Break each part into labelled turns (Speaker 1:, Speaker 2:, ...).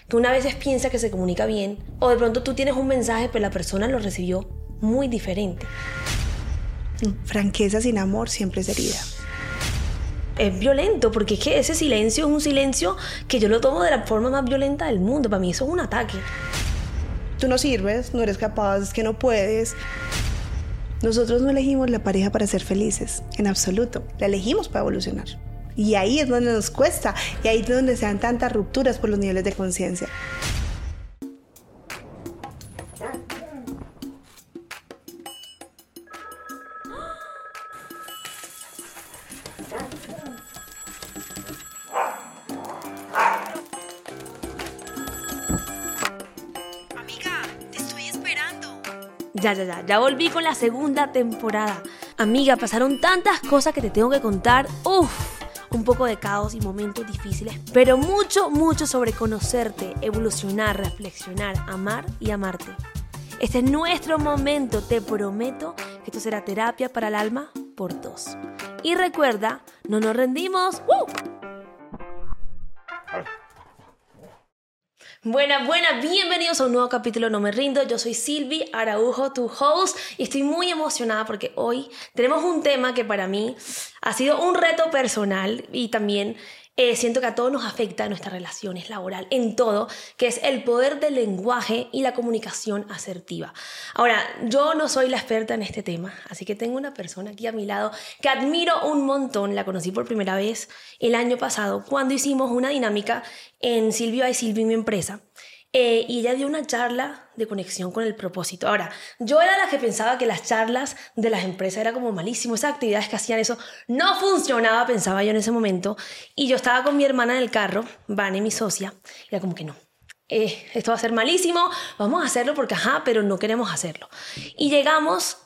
Speaker 1: Tú una vez piensas que se comunica bien, o de pronto tú tienes un mensaje, pero la persona lo recibió muy diferente.
Speaker 2: Franqueza sin amor siempre es herida.
Speaker 1: Es violento, porque es que ese silencio es un silencio que yo lo tomo de la forma más violenta del mundo. Para mí eso es un ataque.
Speaker 2: Tú no sirves, no eres capaz, es que no puedes. Nosotros no elegimos la pareja para ser felices, en absoluto. La elegimos para evolucionar. Y ahí es donde nos cuesta, y ahí es donde se dan tantas rupturas por los niveles de conciencia.
Speaker 1: Ya volví con la segunda temporada. Amiga, pasaron tantas cosas que te tengo que contar. Un poco de caos y momentos difíciles, pero mucho sobre conocerte, evolucionar, reflexionar, amar y amarte. Este es nuestro momento, te prometo que esto será terapia para el alma por 2. Y recuerda, no nos rendimos. Buenas, bienvenidos a un nuevo capítulo No Me Rindo. Yo soy Silvi Araujo, tu host, y estoy muy emocionada porque hoy tenemos un tema que para mí ha sido un reto personal y también siento que a todos nos afecta en nuestras relaciones laboral, en todo, que es el poder del lenguaje y la comunicación asertiva. Ahora, yo no soy la experta en este tema, así que tengo una persona aquí a mi lado que admiro un montón. La conocí por primera vez el año pasado cuando hicimos una dinámica en Silvi by Silvi, mi empresa. Y ella dio una charla de conexión con el propósito. Ahora, yo era la que pensaba que las charlas de las empresas era como malísimo, esas actividades que hacían eso no funcionaba, pensaba yo en ese momento, y yo estaba con mi hermana en el carro, Vane, mi socia, y era como que no, esto va a ser malísimo, vamos a hacerlo porque pero no queremos hacerlo. Y llegamos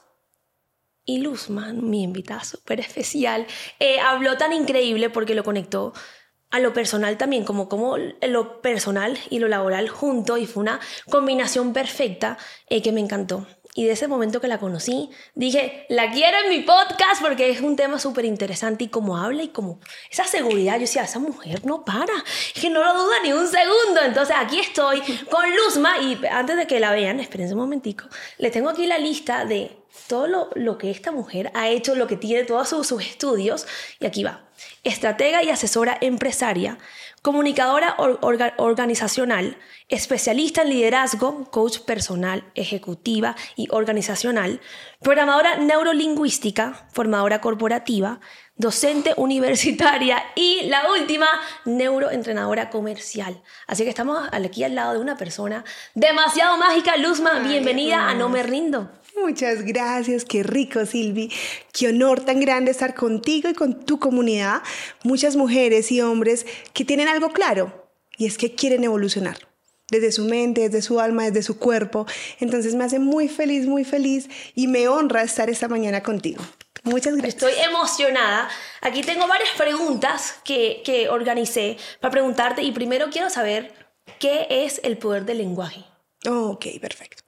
Speaker 1: y Luzman, mi invitada súper especial, habló tan increíble porque lo conectó a lo personal también, como lo personal y lo laboral junto, y fue una combinación perfecta que me encantó. Y de ese momento que la conocí, dije, la quiero en mi podcast porque es un tema súper interesante y como habla y como esa seguridad. Yo decía, esa mujer no para, es que no lo duda ni un segundo. Entonces aquí estoy con Luzma y antes de que la vean, espérense un momentico, les tengo aquí la lista de todo lo que esta mujer ha hecho, lo que tiene, todos sus estudios, y aquí va. Estratega y asesora empresaria, comunicadora organizacional, especialista en liderazgo, coach personal, ejecutiva y organizacional, programadora neurolingüística, formadora corporativa, docente universitaria y la última, neuroentrenadora comercial. Así que estamos aquí al lado de una persona demasiado mágica. Luzma, bienvenida a No Me Rindo.
Speaker 2: Muchas gracias, qué rico, Silvi. Qué honor tan grande estar contigo y con tu comunidad. Muchas mujeres y hombres que tienen algo claro, y es que quieren evolucionar desde su mente, desde su alma, desde su cuerpo. Entonces me hace muy feliz y me honra estar esta mañana contigo. Muchas gracias.
Speaker 1: Estoy emocionada. Aquí tengo varias preguntas que organicé para preguntarte, y primero quiero saber qué es el poder del lenguaje.
Speaker 2: Ok, perfecto.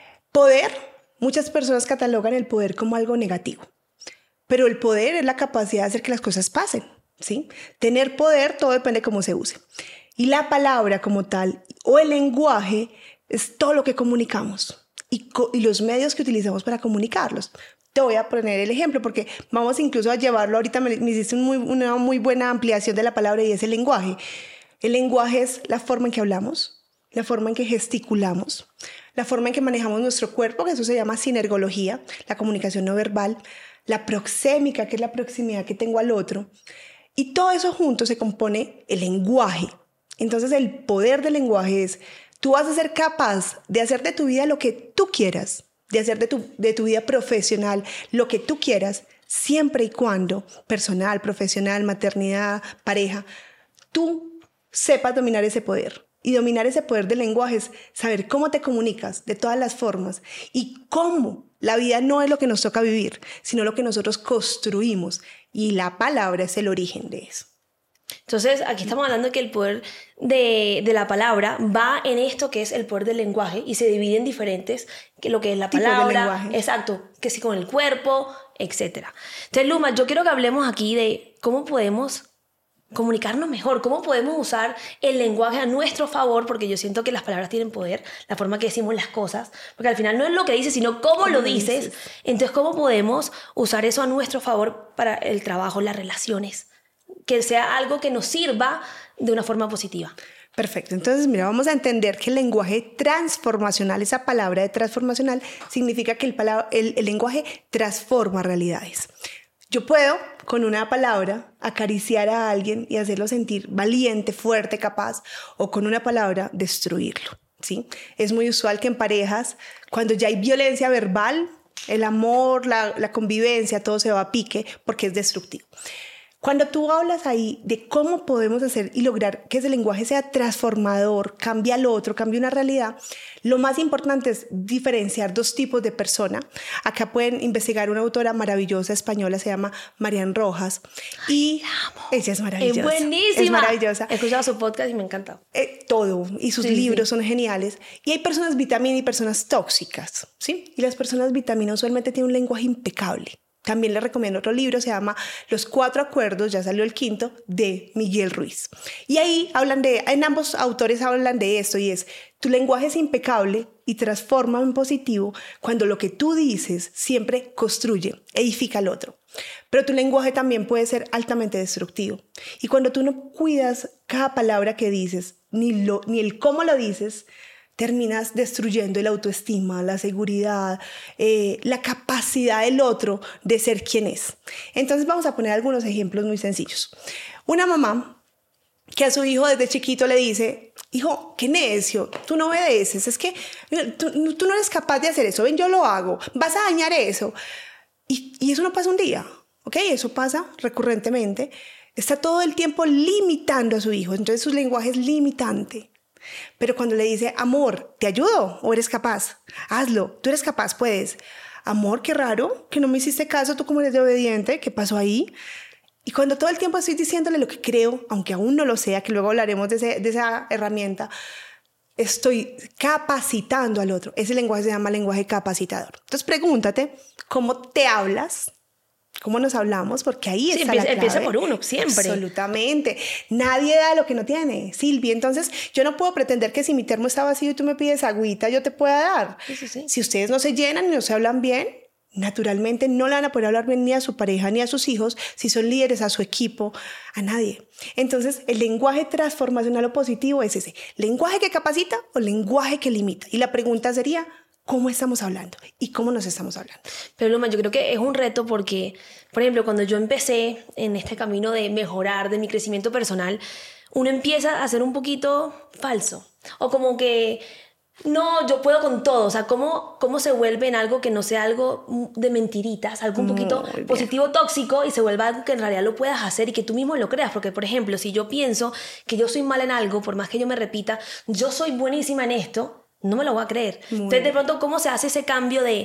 Speaker 2: Poder. Muchas personas catalogan el poder como algo negativo, pero el poder es la capacidad de hacer que las cosas pasen, ¿sí? Tener poder, todo depende de cómo se use. Y la palabra como tal, o el lenguaje, es todo lo que comunicamos y los medios que utilizamos para comunicarlos. Te voy a poner el ejemplo porque vamos incluso a llevarlo. Ahorita me hiciste una muy buena ampliación de la palabra y es el lenguaje. El lenguaje es la forma en que hablamos, la forma en que gesticulamos, la forma en que manejamos nuestro cuerpo, que eso se llama sinergología, la comunicación no verbal, la proxémica, que es la proximidad que tengo al otro. Y todo eso junto se compone el lenguaje. Entonces el poder del lenguaje es, tú vas a ser capaz de hacer de tu vida lo que tú quieras, de hacer de tu vida profesional lo que tú quieras, siempre y cuando, personal, profesional, maternidad, pareja, tú sepas dominar ese poder. Y dominar ese poder del lenguaje es saber cómo te comunicas de todas las formas y cómo la vida no es lo que nos toca vivir, sino lo que nosotros construimos. Y la palabra es el origen de eso.
Speaker 1: Entonces, aquí estamos hablando de que el poder de la palabra va en esto que es el poder del lenguaje y se divide en diferentes, que lo que es la palabra, exacto, que sí con el cuerpo, etc. Entonces, Luma, yo quiero que hablemos aquí de cómo podemos comunicarnos mejor, cómo podemos usar el lenguaje a nuestro favor, porque yo siento que las palabras tienen poder, la forma que decimos las cosas, porque al final no es lo que dices, sino cómo lo dices. Entonces, ¿cómo podemos usar eso a nuestro favor para el trabajo, las relaciones? Que sea algo que nos sirva de una forma positiva.
Speaker 2: Perfecto. Entonces, mira, vamos a entender que el lenguaje transformacional, esa palabra de transformacional, significa que el lenguaje transforma realidades. Yo puedo, con una palabra, acariciar a alguien y hacerlo sentir valiente, fuerte, capaz, o con una palabra, destruirlo, ¿sí? Es muy usual que en parejas, cuando ya hay violencia verbal, el amor, la convivencia, todo se va a pique porque es destructivo. Cuando tú hablas ahí de cómo podemos hacer y lograr que ese lenguaje sea transformador, cambie al otro, cambie una realidad, lo más importante es diferenciar dos tipos de persona. Acá pueden investigar una autora maravillosa española, se llama Marian Rojas. Y ella es maravillosa.
Speaker 1: Es buenísima.
Speaker 2: Es maravillosa.
Speaker 1: He escuchado su podcast y me encanta.
Speaker 2: Todo. Y sus libros son geniales. Y hay personas vitamina y personas tóxicas, ¿sí? Y las personas vitamina usualmente tienen un lenguaje impecable. También les recomiendo otro libro, se llama Los 4 Acuerdos, ya salió el 5º, de Miguel Ruiz. Y ahí en ambos autores hablan de esto, y es, tu lenguaje es impecable y transforma en positivo cuando lo que tú dices siempre construye, edifica al otro. Pero tu lenguaje también puede ser altamente destructivo. Y cuando tú no cuidas cada palabra que dices, ni el cómo lo dices, terminas destruyendo la autoestima, la seguridad, la capacidad del otro de ser quien es. Entonces vamos a poner algunos ejemplos muy sencillos. Una mamá que a su hijo desde chiquito le dice, hijo, qué necio, tú no obedeces, es que tú no eres capaz de hacer eso, ven, yo lo hago, vas a dañar eso. Y eso no pasa un día, ¿ok? Eso pasa recurrentemente. Está todo el tiempo limitando a su hijo, entonces su lenguaje es limitante. Pero cuando le dice, amor, ¿te ayudo? ¿O eres capaz? Hazlo, tú eres capaz, puedes. Amor, qué raro, que no me hiciste caso, tú como eres de obediente, ¿qué pasó ahí? Y cuando todo el tiempo estoy diciéndole lo que creo, aunque aún no lo sea, que luego hablaremos de esa herramienta, estoy capacitando al otro. Ese lenguaje se llama lenguaje capacitador. Entonces pregúntate, ¿cómo te hablas? ¿Cómo nos hablamos? Porque ahí está la clave.
Speaker 1: Empieza por uno, siempre.
Speaker 2: Absolutamente. Nadie da lo que no tiene, Silvia. Entonces, yo no puedo pretender que si mi termo está vacío y tú me pides agüita, yo te pueda dar.
Speaker 1: Sí.
Speaker 2: Si ustedes no se llenan y no se hablan bien, naturalmente no le van a poder hablar bien ni a su pareja ni a sus hijos, si son líderes, a su equipo, a nadie. Entonces, el lenguaje transformacional o positivo es ese. ¿Lenguaje que capacita o lenguaje que limita? Y la pregunta sería, ¿cómo estamos hablando? ¿Y cómo nos estamos hablando?
Speaker 1: Pero Luma, yo creo que es un reto porque, por ejemplo, cuando yo empecé en este camino de mejorar, de mi crecimiento personal, uno empieza a ser un poquito falso. O como que, no, yo puedo con todo. O sea, ¿cómo se vuelve en algo que no sea algo de mentiritas, algo un poquito positivo, tóxico, y se vuelva algo que en realidad lo puedas hacer y que tú mismo lo creas? Porque, por ejemplo, si yo pienso que yo soy mala en algo, por más que yo me repita, yo soy buenísima en esto, no me lo voy a creer. Entonces, de pronto, ¿cómo se hace ese cambio de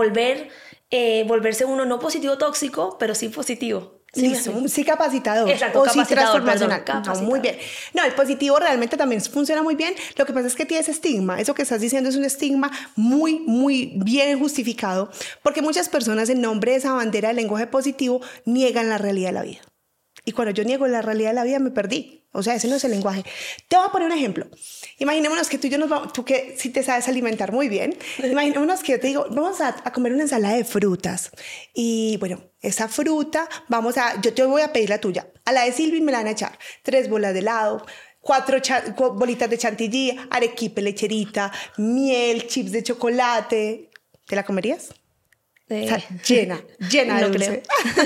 Speaker 1: volverse uno no positivo tóxico, pero sí positivo?
Speaker 2: Sí capacitador.
Speaker 1: Exacto,
Speaker 2: o
Speaker 1: capacitador,
Speaker 2: sí transformacional.
Speaker 1: perdón,
Speaker 2: No, muy bien. No, el positivo realmente también funciona muy bien. Lo que pasa es que tiene ese estigma. Eso que estás diciendo es un estigma muy, muy bien justificado, porque muchas personas en nombre de esa bandera del lenguaje positivo niegan la realidad de la vida. Y cuando yo niego la realidad de la vida me perdí. O sea, ese no es el lenguaje. Te voy a poner un ejemplo. Imaginémonos que tú y yo nos vamos, tú que sí te sabes alimentar muy bien, imaginémonos que yo te digo, vamos a comer una ensalada de frutas. Y bueno, esa fruta, yo te voy a pedir la tuya. A la de Silvi me la van a echar 3 bolas de helado, 4 bolitas de chantilly, arequipe, lecherita, miel, chips de chocolate. ¿Te la comerías? O sea, llena de dulce.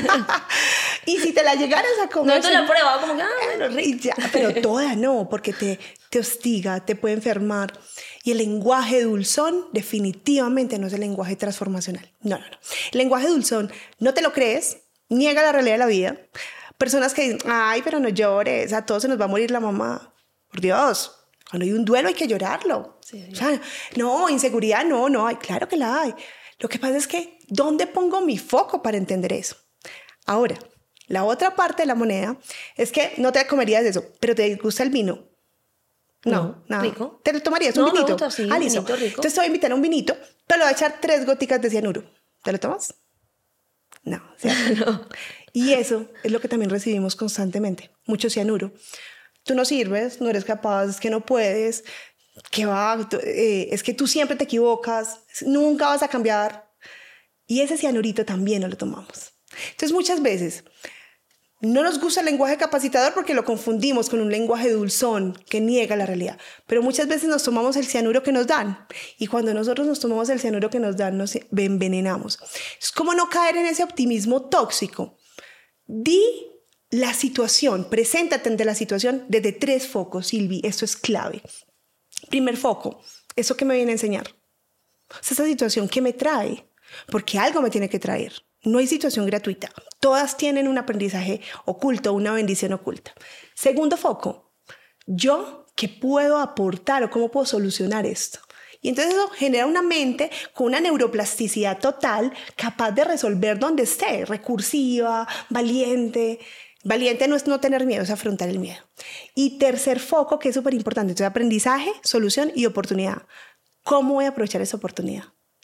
Speaker 2: Y si te la llegaras a comer...
Speaker 1: No, tú la pruebas como que, bueno, rico.
Speaker 2: Ya, pero toda no, porque te hostiga, te puede enfermar. Y el lenguaje dulzón definitivamente no es el lenguaje transformacional. No. El lenguaje dulzón, no te lo crees, niega la realidad de la vida. Personas que dicen, ay, pero no llores, a todos se nos va a morir la mamá. Por Dios, cuando hay un duelo hay que llorarlo. Sí. O sea, no, inseguridad no, hay, claro que la hay. Lo que pasa es que, ¿dónde pongo mi foco para entender eso? Ahora, la otra parte de la moneda es que no te comerías eso, pero te gusta el vino. No.
Speaker 1: Rico.
Speaker 2: ¿Te tomarías un vinito?
Speaker 1: Me gusta, sí,
Speaker 2: listo.
Speaker 1: vinito rico.
Speaker 2: Entonces te voy a invitar a un vinito, te lo voy a echar 3 goticas de cianuro. ¿Te lo tomas? No, ¿cierto?
Speaker 1: No.
Speaker 2: Y eso es lo que también recibimos constantemente, mucho cianuro. Tú no sirves, no eres capaz, es que no puedes, es que tú siempre te equivocas, nunca vas a cambiar. Y ese cianurito también no lo tomamos. Entonces muchas veces no nos gusta el lenguaje capacitador porque lo confundimos con un lenguaje dulzón que niega la realidad. Pero muchas veces nos tomamos el cianuro que nos dan. Y cuando nosotros nos tomamos el cianuro que nos dan, nos envenenamos. Es como no caer en ese optimismo tóxico. Di la situación, preséntate ante la situación desde 3 focos, Silvi. Esto es clave. Primer foco, ¿eso qué me viene a enseñar? O sea, esa situación, ¿qué me trae? Porque algo me tiene que traer. No hay situación gratuita. Todas tienen un aprendizaje oculto, una bendición oculta. Segundo foco, ¿yo qué puedo aportar o cómo puedo solucionar esto? Y entonces eso genera una mente con una neuroplasticidad total, capaz de resolver donde esté, recursiva, valiente. Valiente no es no tener miedo, es afrontar el miedo. Y tercer foco, que es súper importante, entonces aprendizaje, solución y oportunidad. ¿Cómo voy a aprovechar esa oportunidad?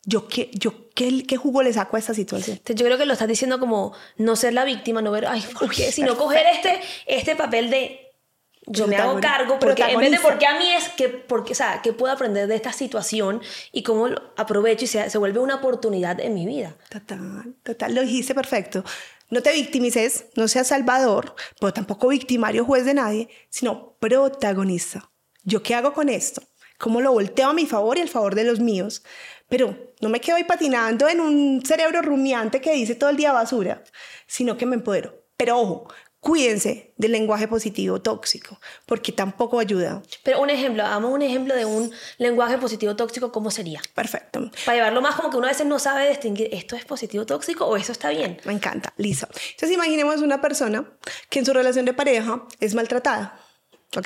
Speaker 2: ¿Qué jugo le saco a esta situación?
Speaker 1: Yo creo que lo estás diciendo como no ser la víctima, no ver, ay, ¿por qué? Sino coger este papel de yo me hago cargo, porque en vez de porque a mí es o sea, ¿qué puedo aprender de esta situación y cómo lo aprovecho y se vuelve una oportunidad en mi vida?
Speaker 2: Total, lo dijiste perfecto. No te victimices, no seas salvador, pero tampoco victimario, juez de nadie, sino protagonista. ¿Yo qué hago con esto? ¿Cómo lo volteo a mi favor y al favor de los míos? Pero no me quedo ahí patinando en un cerebro rumiante que dice todo el día basura, sino que me empodero. Pero ojo, cuídense del lenguaje positivo tóxico, porque tampoco ayuda.
Speaker 1: Pero hagamos un ejemplo de un lenguaje positivo tóxico, ¿cómo sería?
Speaker 2: Perfecto.
Speaker 1: Para llevarlo más como que uno a veces no sabe distinguir, ¿esto es positivo tóxico o eso está bien?
Speaker 2: Me encanta, listo. Entonces imaginemos una persona que en su relación de pareja es maltratada, ¿ok?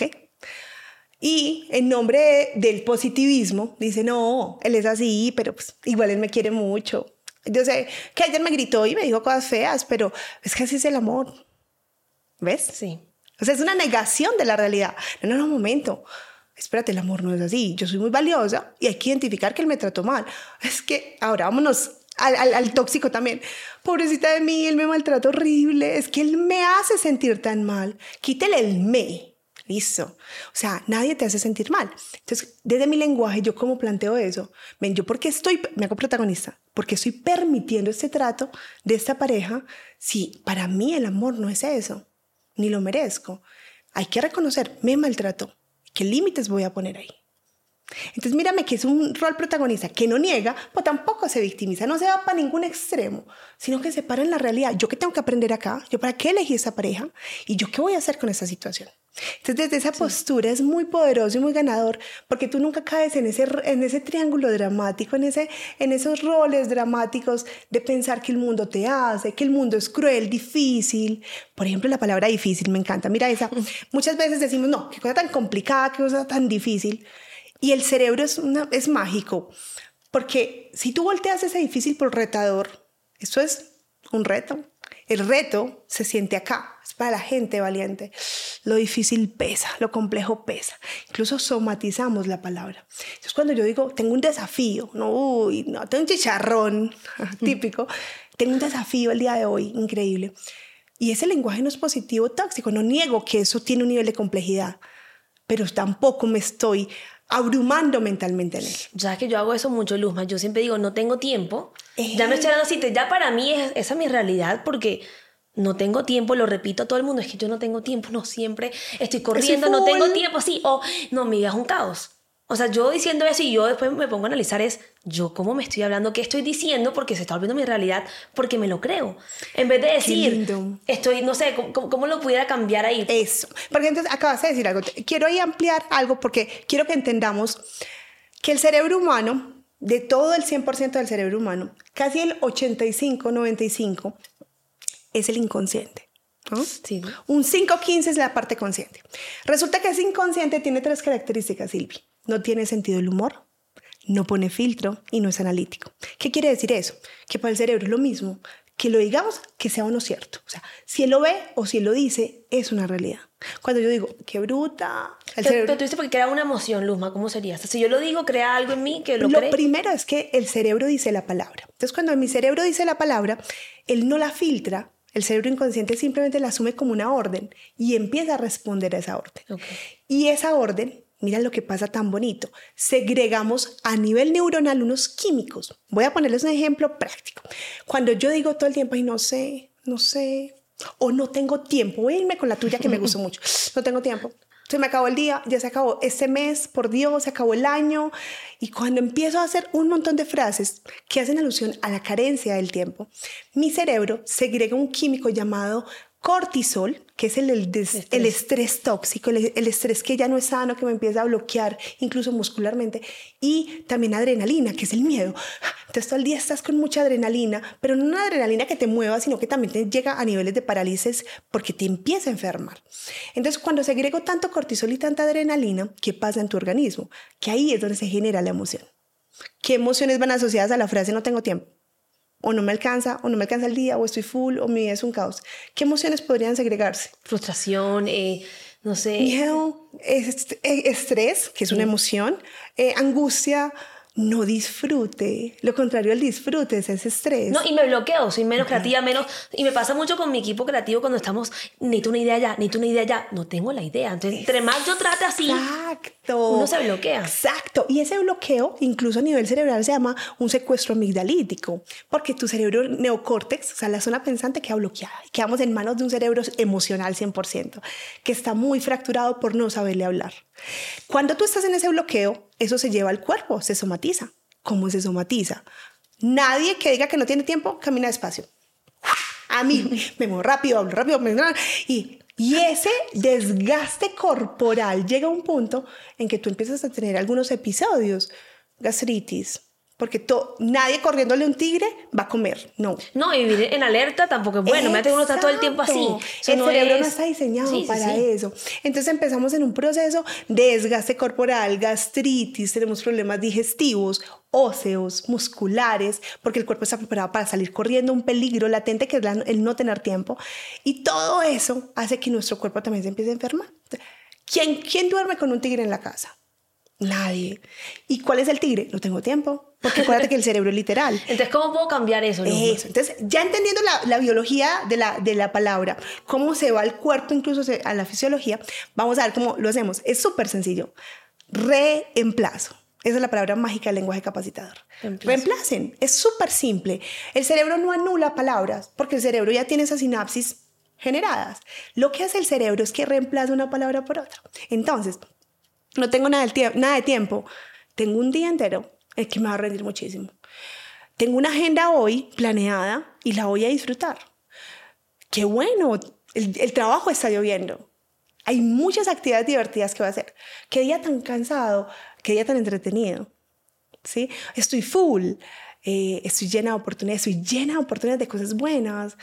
Speaker 2: Y en nombre del positivismo dice, no, él es así, pero pues, igual él me quiere mucho. Yo sé que ayer me gritó y me dijo cosas feas, pero es que así es el amor. ¿Ves?
Speaker 1: Sí.
Speaker 2: O sea, es una negación de la realidad. No, un momento. Espérate, el amor no es así. Yo soy muy valiosa y hay que identificar que él me trató mal. Es que ahora vámonos al tóxico también. Pobrecita de mí, él me maltrata horrible. Es que él me hace sentir tan mal. Quítele el me. Listo. O sea, nadie te hace sentir mal. Entonces, desde mi lenguaje, ¿yo cómo planteo eso? Ven, ¿yo por qué me hago protagonista? Porque estoy permitiendo este trato de esta pareja si para mí el amor no es eso, ni lo merezco. Hay que reconocer, me maltrato. ¿Qué límites voy a poner ahí? Entonces, mírame que es un rol protagonista que no niega, pues tampoco se victimiza, no se va para ningún extremo, sino que se para en la realidad. ¿Yo qué tengo que aprender acá? ¿Yo para qué elegí esa pareja? ¿Y yo qué voy a hacer con esa situación? Entonces, desde esa postura es muy poderoso y muy ganador, porque tú nunca caes en ese triángulo dramático, en esos roles dramáticos de pensar que el mundo te hace, que el mundo es cruel, difícil. Por ejemplo, la palabra difícil me encanta. Mira esa. Muchas veces decimos, no, qué cosa tan complicada, qué cosa tan difícil. Y el cerebro es mágico, porque si tú volteas ese difícil por retador, eso es un reto. El reto se siente acá, es para la gente valiente. Lo difícil pesa, lo complejo pesa. Incluso somatizamos la palabra. Entonces cuando yo digo, tengo un desafío, no, tengo un chicharrón típico, tengo un desafío el día de hoy, increíble. Y ese lenguaje no es positivo tóxico, no niego que eso tiene un nivel de complejidad, pero tampoco me estoy abrumando mentalmente en él.
Speaker 1: Ya que yo hago eso mucho, Luzma. Yo siempre digo, no tengo tiempo. Ya me estoy dando cita. Ya para mí esa es mi realidad porque no tengo tiempo. Lo repito a todo el mundo. Es que yo no tengo tiempo. No, siempre estoy corriendo. No tengo tiempo. Sí. O no, mi vida es un caos. O sea, yo diciendo eso y yo después me pongo a analizar yo cómo me estoy hablando, qué estoy diciendo porque se está volviendo mi realidad, porque me lo creo. En vez de decir, no sé, ¿cómo lo pudiera cambiar ahí?
Speaker 2: Eso. Porque entonces acabas de decir algo. Quiero ahí ampliar algo porque quiero que entendamos que el cerebro humano, de todo el 100% del cerebro humano, casi el 85-95 es el inconsciente. ¿No?
Speaker 1: Sí.
Speaker 2: Un 5-15 es la parte consciente. Resulta que ese inconsciente tiene 3 características, Silvi. No tiene sentido del humor, no pone filtro y no es analítico. ¿Qué quiere decir eso? Que para el cerebro es lo mismo que lo digamos, que sea o no cierto. O sea, si él lo ve o si él lo dice, es una realidad. Cuando yo digo, qué bruta...
Speaker 1: Pero tú dices porque crea una emoción, Luzma, ¿cómo sería? O sea, si yo lo digo, crea algo en mí que lo cree.
Speaker 2: Lo primero es que el cerebro dice la palabra. Entonces, cuando mi cerebro dice la palabra, él no la filtra, El cerebro inconsciente simplemente la asume como una orden y empieza a responder a esa orden.
Speaker 1: Okay.
Speaker 2: Y esa orden, mira lo que pasa tan bonito, segregamos a nivel neuronal unos químicos. Voy a ponerles un ejemplo práctico. Cuando yo digo todo el tiempo, ay, no sé, o no tengo tiempo, voy a irme con la tuya que me gustó mucho, no tengo tiempo. Se me acabó el día, ya se acabó este mes, por Dios, se acabó el año. Y cuando empiezo a hacer un montón de frases que hacen alusión a la carencia del tiempo, mi cerebro segrega un químico llamado cortisol, que es el estrés tóxico, el estrés que ya no es sano, que me empieza a bloquear incluso muscularmente, y también adrenalina, que es el miedo. Entonces todo el día estás con mucha adrenalina, pero no una adrenalina que te mueva, sino que también te llega a niveles de parálisis porque te empieza a enfermar. Entonces cuando segrego tanto cortisol y tanta adrenalina, ¿qué pasa en tu organismo? Que ahí es donde se genera la emoción. ¿Qué emociones van asociadas a la frase no tengo tiempo? O no me alcanza el día, o estoy full, o mi vida es un caos. ¿Qué emociones podrían segregarse?
Speaker 1: Frustración, no sé.
Speaker 2: Miedo, estrés, que es una emoción, angustia, no disfrute. Lo contrario al disfrute es ese estrés.
Speaker 1: No, y me bloqueo, soy menos creativa, menos... Y me pasa mucho con mi equipo creativo cuando estamos, necesito una idea ya, no tengo la idea. Entonces, entre más yo trate así, uno se bloquea.
Speaker 2: Exacto. Y ese bloqueo, incluso a nivel cerebral, se llama un secuestro amigdalítico, porque tu cerebro neocórtex, o sea, la zona pensante, queda bloqueada. Y quedamos en manos de un cerebro emocional 100%, que está muy fracturado por no saberle hablar. Cuando tú estás en ese bloqueo, eso se lleva al cuerpo, se somatiza. ¿Cómo se somatiza? Nadie que diga que no tiene tiempo, camina despacio. A mí me muevo rápido, hablo rápido, y ese desgaste corporal llega a un punto en que tú empiezas a tener algunos episodios, gastritis, porque nadie corriéndole un tigre va a comer, no.
Speaker 1: No, y vivir en alerta tampoco es bueno, me uno está todo el tiempo así.
Speaker 2: El cerebro no está diseñado para eso. Entonces empezamos en un proceso de desgaste corporal, gastritis, tenemos problemas digestivos, óseos, musculares, porque el cuerpo está preparado para salir corriendo, un peligro latente que es el no tener tiempo. Y todo eso hace que nuestro cuerpo también se empiece a enfermar. ¿Quién duerme con un tigre en la casa? Nadie. ¿Y cuál es el tigre? No tengo tiempo. Porque acuérdate que el cerebro es literal.
Speaker 1: Entonces, ¿cómo puedo cambiar eso?
Speaker 2: Eso. Entonces, ya entendiendo la biología de la palabra, cómo se va el cuerpo, incluso a la fisiología, vamos a ver cómo lo hacemos. Es súper sencillo. Reemplazo. Esa es la palabra mágica del lenguaje capacitador. Reemplacen. Es súper simple. El cerebro no anula palabras porque el cerebro ya tiene esas sinapsis generadas. Lo que hace el cerebro es que reemplaza una palabra por otra. Entonces, no tengo nada de tiempo. Tengo un día entero. Es que me va a rendir muchísimo. Tengo una agenda hoy planeada y la voy a disfrutar. ¡Qué bueno! El trabajo está lloviendo. Hay muchas actividades divertidas que voy a hacer. ¡Qué día tan cansado! ¡Qué día tan entretenido! ¿Sí? Estoy full. Estoy llena de oportunidades, de cosas buenas.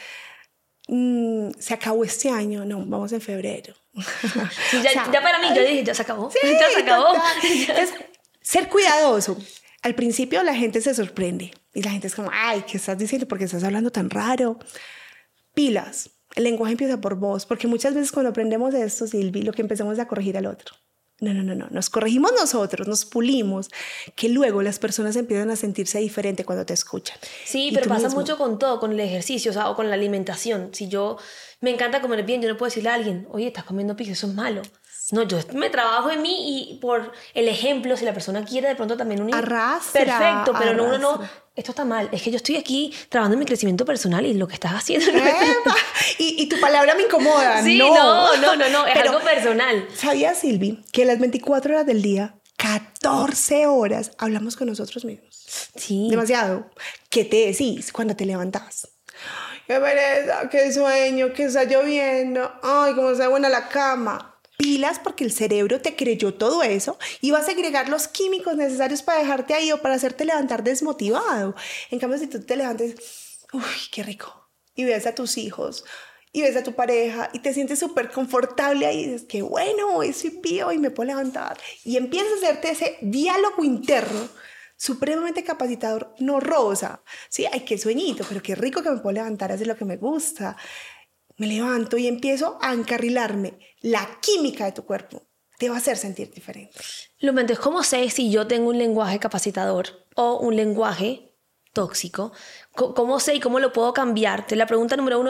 Speaker 2: Se acabó este año. No, vamos en febrero.
Speaker 1: Sí, ya para mí, yo dije, ya se acabó.
Speaker 2: Sí,
Speaker 1: ya se acabó.
Speaker 2: Entonces, ser cuidadoso. Al principio la gente se sorprende y la gente es como, ay, ¿qué estás diciendo? ¿Por qué estás hablando tan raro? Pilas. El lenguaje empieza por vos, porque muchas veces cuando aprendemos esto, Silvi, lo que empezamos es a corregir al otro. No. Nos corregimos nosotros, nos pulimos, que luego las personas empiezan a sentirse diferente cuando te escuchan.
Speaker 1: Sí, pero pasa mucho con todo, con el ejercicio, o sea, o con la alimentación. Si yo me encanta comer bien, yo no puedo decirle a alguien, oye, estás comiendo pizza, eso es malo. No, yo me trabajo en mí y por el ejemplo, si la persona quiere de pronto también unir.
Speaker 2: Arrastra.
Speaker 1: Perfecto, pero uno no, esto está mal. Es que yo estoy aquí trabajando en mi crecimiento personal y lo que estás haciendo no es...
Speaker 2: y tu palabra me incomoda.
Speaker 1: Sí, no, es pero, algo personal.
Speaker 2: ¿Sabías, Silvi, que las 24 horas del día, 14 horas, hablamos con nosotros mismos?
Speaker 1: Sí.
Speaker 2: Demasiado. ¿Qué te decís cuando te levantas? Qué pereza, qué sueño, que está lloviendo. Ay, cómo está buena la cama. Pilas, porque el cerebro te creyó todo eso y va a segregar los químicos necesarios para dejarte ahí o para hacerte levantar desmotivado. En cambio, si tú te levantes, uy, qué rico, y ves a tus hijos y ves a tu pareja y te sientes súper confortable ahí y dices, qué bueno, hoy soy pío y me puedo levantar. Y empiezas a hacerte ese diálogo interno supremamente capacitador, no rosa. Sí, ay, qué sueñito, pero qué rico que me puedo levantar, hacer lo que me gusta. Me levanto y empiezo a encarrilarme. La química de tu cuerpo te va a hacer sentir diferente.
Speaker 1: Luma, entonces, ¿cómo sé si yo tengo un lenguaje capacitador o un lenguaje tóxico? ¿Cómo sé y cómo lo puedo cambiar? Entonces, la pregunta número 1 es,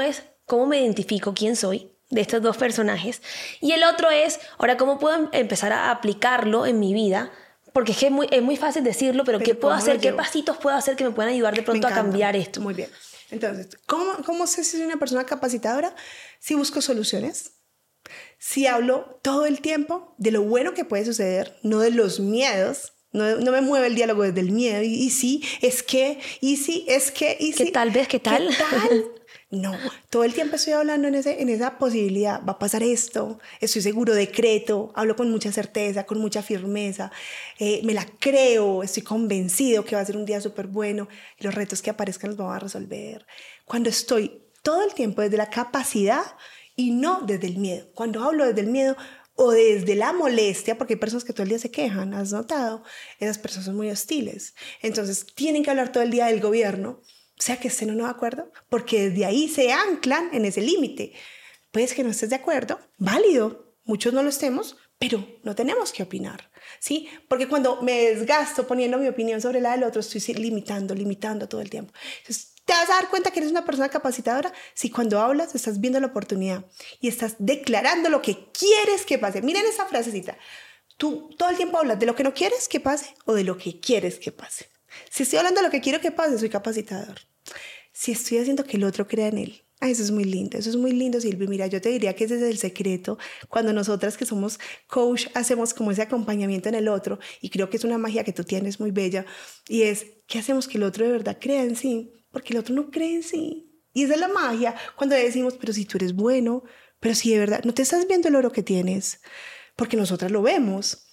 Speaker 1: cómo me identifico, quién soy de estos dos personajes. Y el otro es, ahora, cómo puedo empezar a aplicarlo en mi vida. Porque es que es muy fácil decirlo, pero ¿qué puedo hacer? ¿Qué pasitos puedo hacer que me puedan ayudar de pronto a cambiar esto?
Speaker 2: Muy bien. Entonces, ¿cómo sé si soy una persona capacitadora? Si busco soluciones, si hablo todo el tiempo de lo bueno que puede suceder, no de los miedos. No me mueve el diálogo desde el miedo. Y sí, es que, y sí, es que, y sí.
Speaker 1: ¿Qué tal ves? ¿Qué tal?
Speaker 2: ¿Qué tal? No, todo el tiempo estoy hablando en esa posibilidad. Va a pasar esto, estoy seguro, decreto, hablo con mucha certeza, con mucha firmeza, me la creo, estoy convencido que va a ser un día súper bueno y los retos que aparezcan los vamos a resolver. Cuando estoy todo el tiempo desde la capacidad y no desde el miedo. Cuando hablo desde el miedo o desde la molestia, porque hay personas que todo el día se quejan, ¿has notado? Esas personas son muy hostiles. Entonces tienen que hablar todo el día del gobierno, sea que estén o no de acuerdo, porque desde ahí se anclan en ese límite. Puedes que no estés de acuerdo, válido, muchos no lo estemos, pero no tenemos que opinar, ¿sí? Porque cuando me desgasto poniendo mi opinión sobre la del otro, estoy limitando todo el tiempo. Entonces, te vas a dar cuenta que eres una persona capacitadora si cuando hablas estás viendo la oportunidad y estás declarando lo que quieres que pase. Miren esa frasecita. Tú todo el tiempo hablas de lo que no quieres que pase o de lo que quieres que pase. Si estoy hablando de lo que quiero que pase, soy capacitador. Si estoy haciendo que el otro crea en él, eso es muy lindo, Silvia. Mira, yo te diría que ese es el secreto cuando nosotras que somos coach hacemos como ese acompañamiento en el otro, y creo que es una magia que tú tienes muy bella, y es que hacemos que el otro de verdad crea en sí, porque el otro no cree en sí. Y esa es la magia cuando decimos, pero si tú eres bueno, pero si de verdad no te estás viendo el oro que tienes, porque nosotras lo vemos.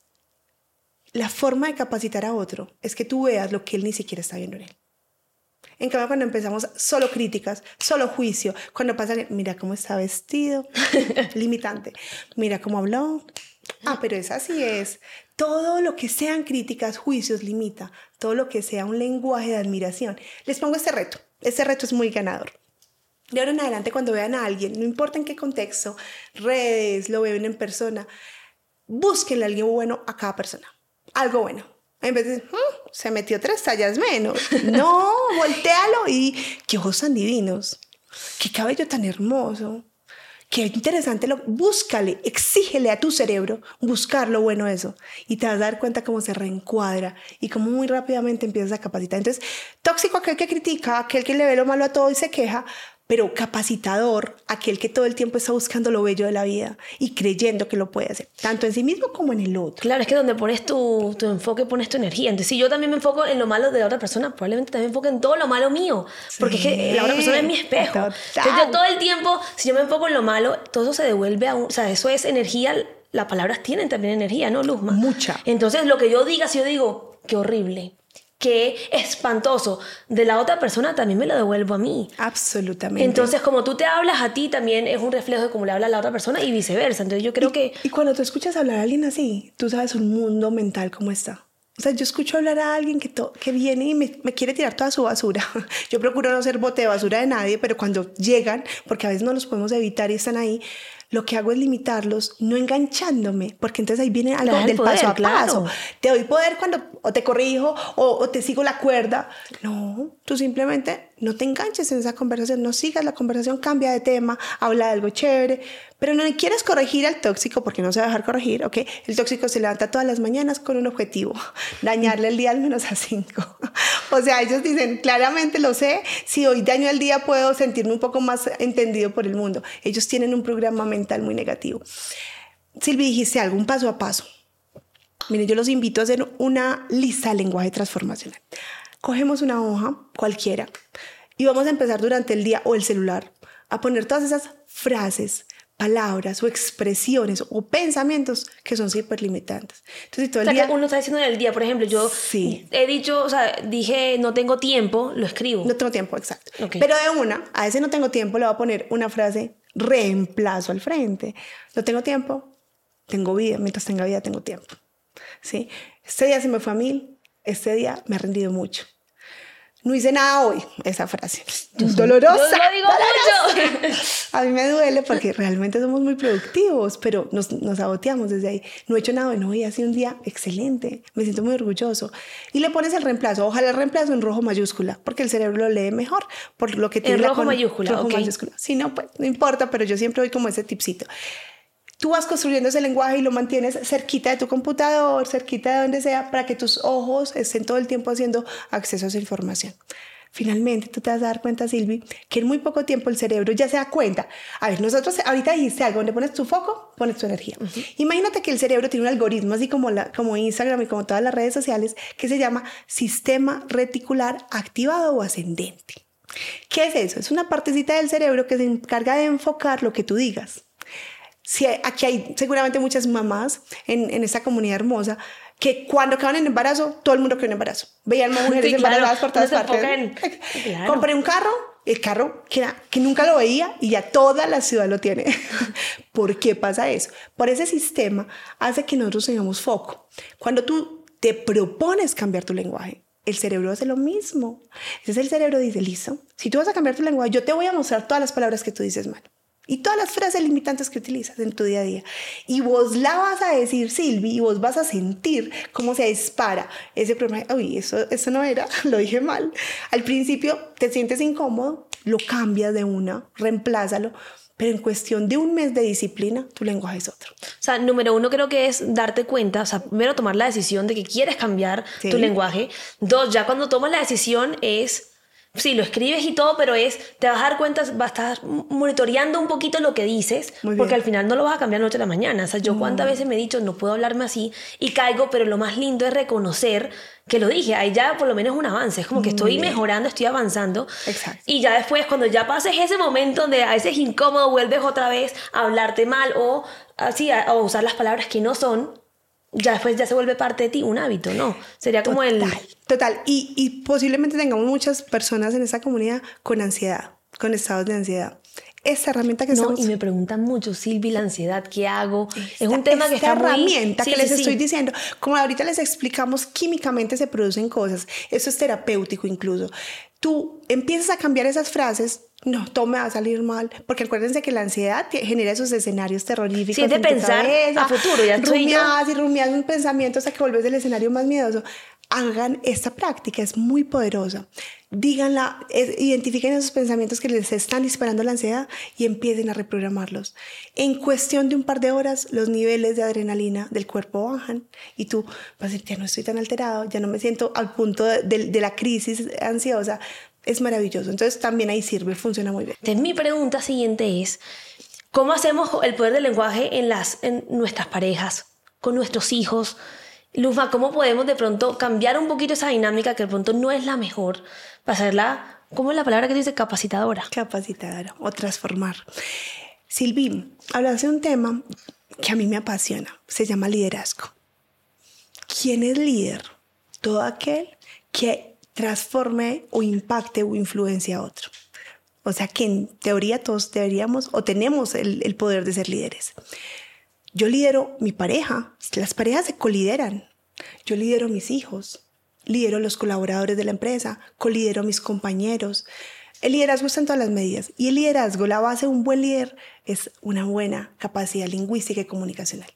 Speaker 2: La forma de capacitar a otro es que tú veas lo que él ni siquiera está viendo en él. En cambio, cuando empezamos solo críticas, solo juicio, cuando pasan, mira cómo está vestido, limitante, mira cómo habló, pero esa sí es. Todo lo que sean críticas, juicios, limita. Todo lo que sea un lenguaje de admiración. Les pongo este reto es muy ganador. De ahora en adelante, cuando vean a alguien, no importa en qué contexto, redes, lo ven en persona, búsquenle a alguien bueno a cada persona. Algo bueno. En vez de, se metió 3 tallas menos. No, voltéalo y qué ojos tan divinos. Qué cabello tan hermoso. Qué interesante. Búscale, exígele a tu cerebro buscar lo bueno de eso. Y te vas a dar cuenta cómo se reencuadra y cómo muy rápidamente empiezas a capacitar. Entonces, tóxico aquel que critica, aquel que le ve lo malo a todo y se queja, pero capacitador, aquel que todo el tiempo está buscando lo bello de la vida y creyendo que lo puede hacer, tanto en sí mismo como en el otro.
Speaker 1: Claro, es que donde pones tu enfoque, pones tu energía. Entonces, si yo también me enfoco en lo malo de la otra persona, probablemente también me enfoque en todo lo malo mío, porque es que la otra persona es mi espejo.
Speaker 2: Total.
Speaker 1: Entonces, yo todo el tiempo, si yo me enfoco en lo malo, todo eso se devuelve o sea, eso es energía. Las palabras tienen también energía, ¿no, Luzma?
Speaker 2: Mucha.
Speaker 1: Entonces, lo que yo diga, si yo digo, qué horrible, qué espantoso, de la otra persona también me lo devuelvo a mí.
Speaker 2: Absolutamente.
Speaker 1: Entonces, como tú te hablas a ti, también es un reflejo de cómo le habla a la otra persona y viceversa. Entonces, yo creo que...
Speaker 2: Y cuando tú escuchas hablar a alguien así, tú sabes un mundo mental cómo está. O sea, yo escucho hablar a alguien que viene y me quiere tirar toda su basura. Yo procuro no ser bote de basura de nadie, pero cuando llegan, porque a veces no los podemos evitar y están ahí, lo que hago es limitarlos, no enganchándome, porque entonces ahí viene algo del poder, paso a paso. Claro. Te doy poder cuando o te corrijo o te sigo la cuerda. No, tú simplemente no te enganches en esa conversación, no sigas la conversación, cambia de tema, habla de algo chévere, pero no quieres corregir al tóxico porque no se va a dejar corregir, ¿ok? El tóxico se levanta todas las mañanas con un objetivo, dañarle el día al menos a 5. O sea, ellos dicen, claramente lo sé, si hoy daño el día puedo sentirme un poco más entendido por el mundo. Ellos tienen un programa mental muy negativo. Silvi, dijiste algo, un paso a paso. Miren, yo los invito a hacer una lista de lenguaje transformacional. Cogemos una hoja cualquiera y vamos a empezar durante el día o el celular a poner todas esas frases, palabras o expresiones o pensamientos que son súper limitantes. Entonces, todo el día...
Speaker 1: que uno está diciendo en el día, por ejemplo, yo he dicho, o sea, dije no tengo tiempo, lo escribo.
Speaker 2: No tengo tiempo, exacto. Okay. Pero a ese no tengo tiempo le voy a poner una frase reemplazo al frente. No tengo tiempo, tengo vida. Mientras tenga vida, tengo tiempo. ¿Sí? Este día se me fue a 1000, este día me ha rendido mucho. no hice nada hoy. Esa frase. Dolorosa.
Speaker 1: Yo lo digo
Speaker 2: dolorosa.
Speaker 1: mucho.
Speaker 2: A mí me duele porque realmente somos muy productivos, pero nos saboteamos desde ahí. No he hecho nada hoy, no, hoy ha sido un día excelente. Me siento muy orgulloso. Y le pones el reemplazo. Ojalá el reemplazo en rojo mayúscula, porque el cerebro lo lee mejor. Por lo que tiene
Speaker 1: en rojo mayúscula,
Speaker 2: rojo
Speaker 1: okay.
Speaker 2: mayúscula. Sí, no, pues no importa, pero yo siempre doy como ese tipcito. Tú vas construyendo ese lenguaje y lo mantienes cerquita de tu computador, cerquita de donde sea, para que tus ojos estén todo el tiempo haciendo acceso a esa información. Finalmente, tú te vas a dar cuenta, Silvi, que en muy poco tiempo el cerebro ya se da cuenta. A ver, nosotros ahorita dijiste algo, donde pones tu foco, pones tu energía. Imagínate que el cerebro tiene un algoritmo, así como Instagram y como todas las redes sociales, que se llama sistema reticular activado o ascendente. ¿Qué es eso? Es una partecita del cerebro que se encarga de enfocar lo que tú digas. Sí, aquí hay seguramente muchas mamás en esta comunidad hermosa que cuando acaban en embarazo, todo el mundo quedó en embarazo. Veían mujeres
Speaker 1: sí,
Speaker 2: embarazadas por todas
Speaker 1: no
Speaker 2: partes.
Speaker 1: Claro.
Speaker 2: Compré un carro, el carro que nunca lo veía y ya toda la ciudad lo tiene. ¿Por qué pasa eso? Por ese sistema hace que nosotros tengamos foco. Cuando tú te propones cambiar tu lenguaje, el cerebro hace lo mismo. Entonces el cerebro dice, listo, si tú vas a cambiar tu lenguaje, yo te voy a mostrar todas las palabras que tú dices mal. Y todas las frases limitantes que utilizas en tu día a día. Y vos la vas a decir, Silvi, y vos vas a sentir cómo se dispara ese problema. Uy, eso no era, lo dije mal. Al principio te sientes incómodo, lo cambias de una, reemplázalo. Pero en cuestión de un mes de disciplina, tu lenguaje es otro.
Speaker 1: O sea, número uno creo que es darte cuenta, o sea, primero tomar la decisión de que quieres cambiar tu lenguaje. Dos, ya cuando tomas la decisión es... Sí, lo escribes y todo, pero te vas a dar cuenta, vas a estar monitoreando un poquito lo que dices, porque al final no lo vas a cambiar noche a la mañana. O sea, yo cuántas veces me he dicho, no puedo hablarme así, y caigo, pero lo más lindo es reconocer que lo dije. Ahí ya por lo menos un avance, es como que estoy mejorando, estoy avanzando.
Speaker 2: Exacto.
Speaker 1: Y ya después, cuando ya pases ese momento donde a veces es incómodo, vuelves otra vez a hablarte mal o así, a usar las palabras que no son, ya después ya se vuelve parte de ti, un hábito, ¿no? Sería como
Speaker 2: Total. Y posiblemente tengamos muchas personas en esta comunidad con ansiedad, con estados de ansiedad. Esta herramienta que estamos...
Speaker 1: Y me preguntan mucho, Silvi, la ansiedad, ¿qué hago? Es un tema que está
Speaker 2: muy... Esta herramienta que les estoy diciendo, como ahorita les explicamos, químicamente se producen cosas. Eso es terapéutico incluso. Tú empiezas a cambiar esas frases, no, todo me va a salir mal, porque acuérdense que la ansiedad genera esos escenarios terroríficos.
Speaker 1: Sí, es de pensar a futuro, ya estoy yo.
Speaker 2: Rumias un pensamiento hasta que vuelves el escenario más miedoso. Hagan esta práctica, es muy poderosa. Díganla, identifiquen esos pensamientos que les están disparando la ansiedad y empiecen a reprogramarlos. En cuestión de un par de horas, los niveles de adrenalina del cuerpo bajan y tú vas a decir, ya no estoy tan alterado, ya no me siento al punto de la crisis ansiosa. Es maravilloso. Entonces también ahí sirve, funciona muy bien.
Speaker 1: Entonces, mi pregunta siguiente es, ¿cómo hacemos el poder del lenguaje en nuestras parejas, con nuestros hijos? Luzma, ¿cómo podemos de pronto cambiar un poquito esa dinámica que de pronto no es la mejor para hacerla, ¿cómo es la palabra que tú dices? Capacitadora.
Speaker 2: Capacitadora o transformar. Silvi, hablas de un tema que a mí me apasiona. Se llama liderazgo. ¿Quién es líder? Todo aquel que transforme o impacte o influencie a otro. O sea que en teoría todos deberíamos o tenemos el poder de ser líderes. Yo lidero mi pareja, las parejas se colideran. Yo lidero mis hijos, lidero los colaboradores de la empresa, colidero mis compañeros. El liderazgo está en todas las medidas y el liderazgo, la base de un buen líder es una buena capacidad lingüística y comunicacional.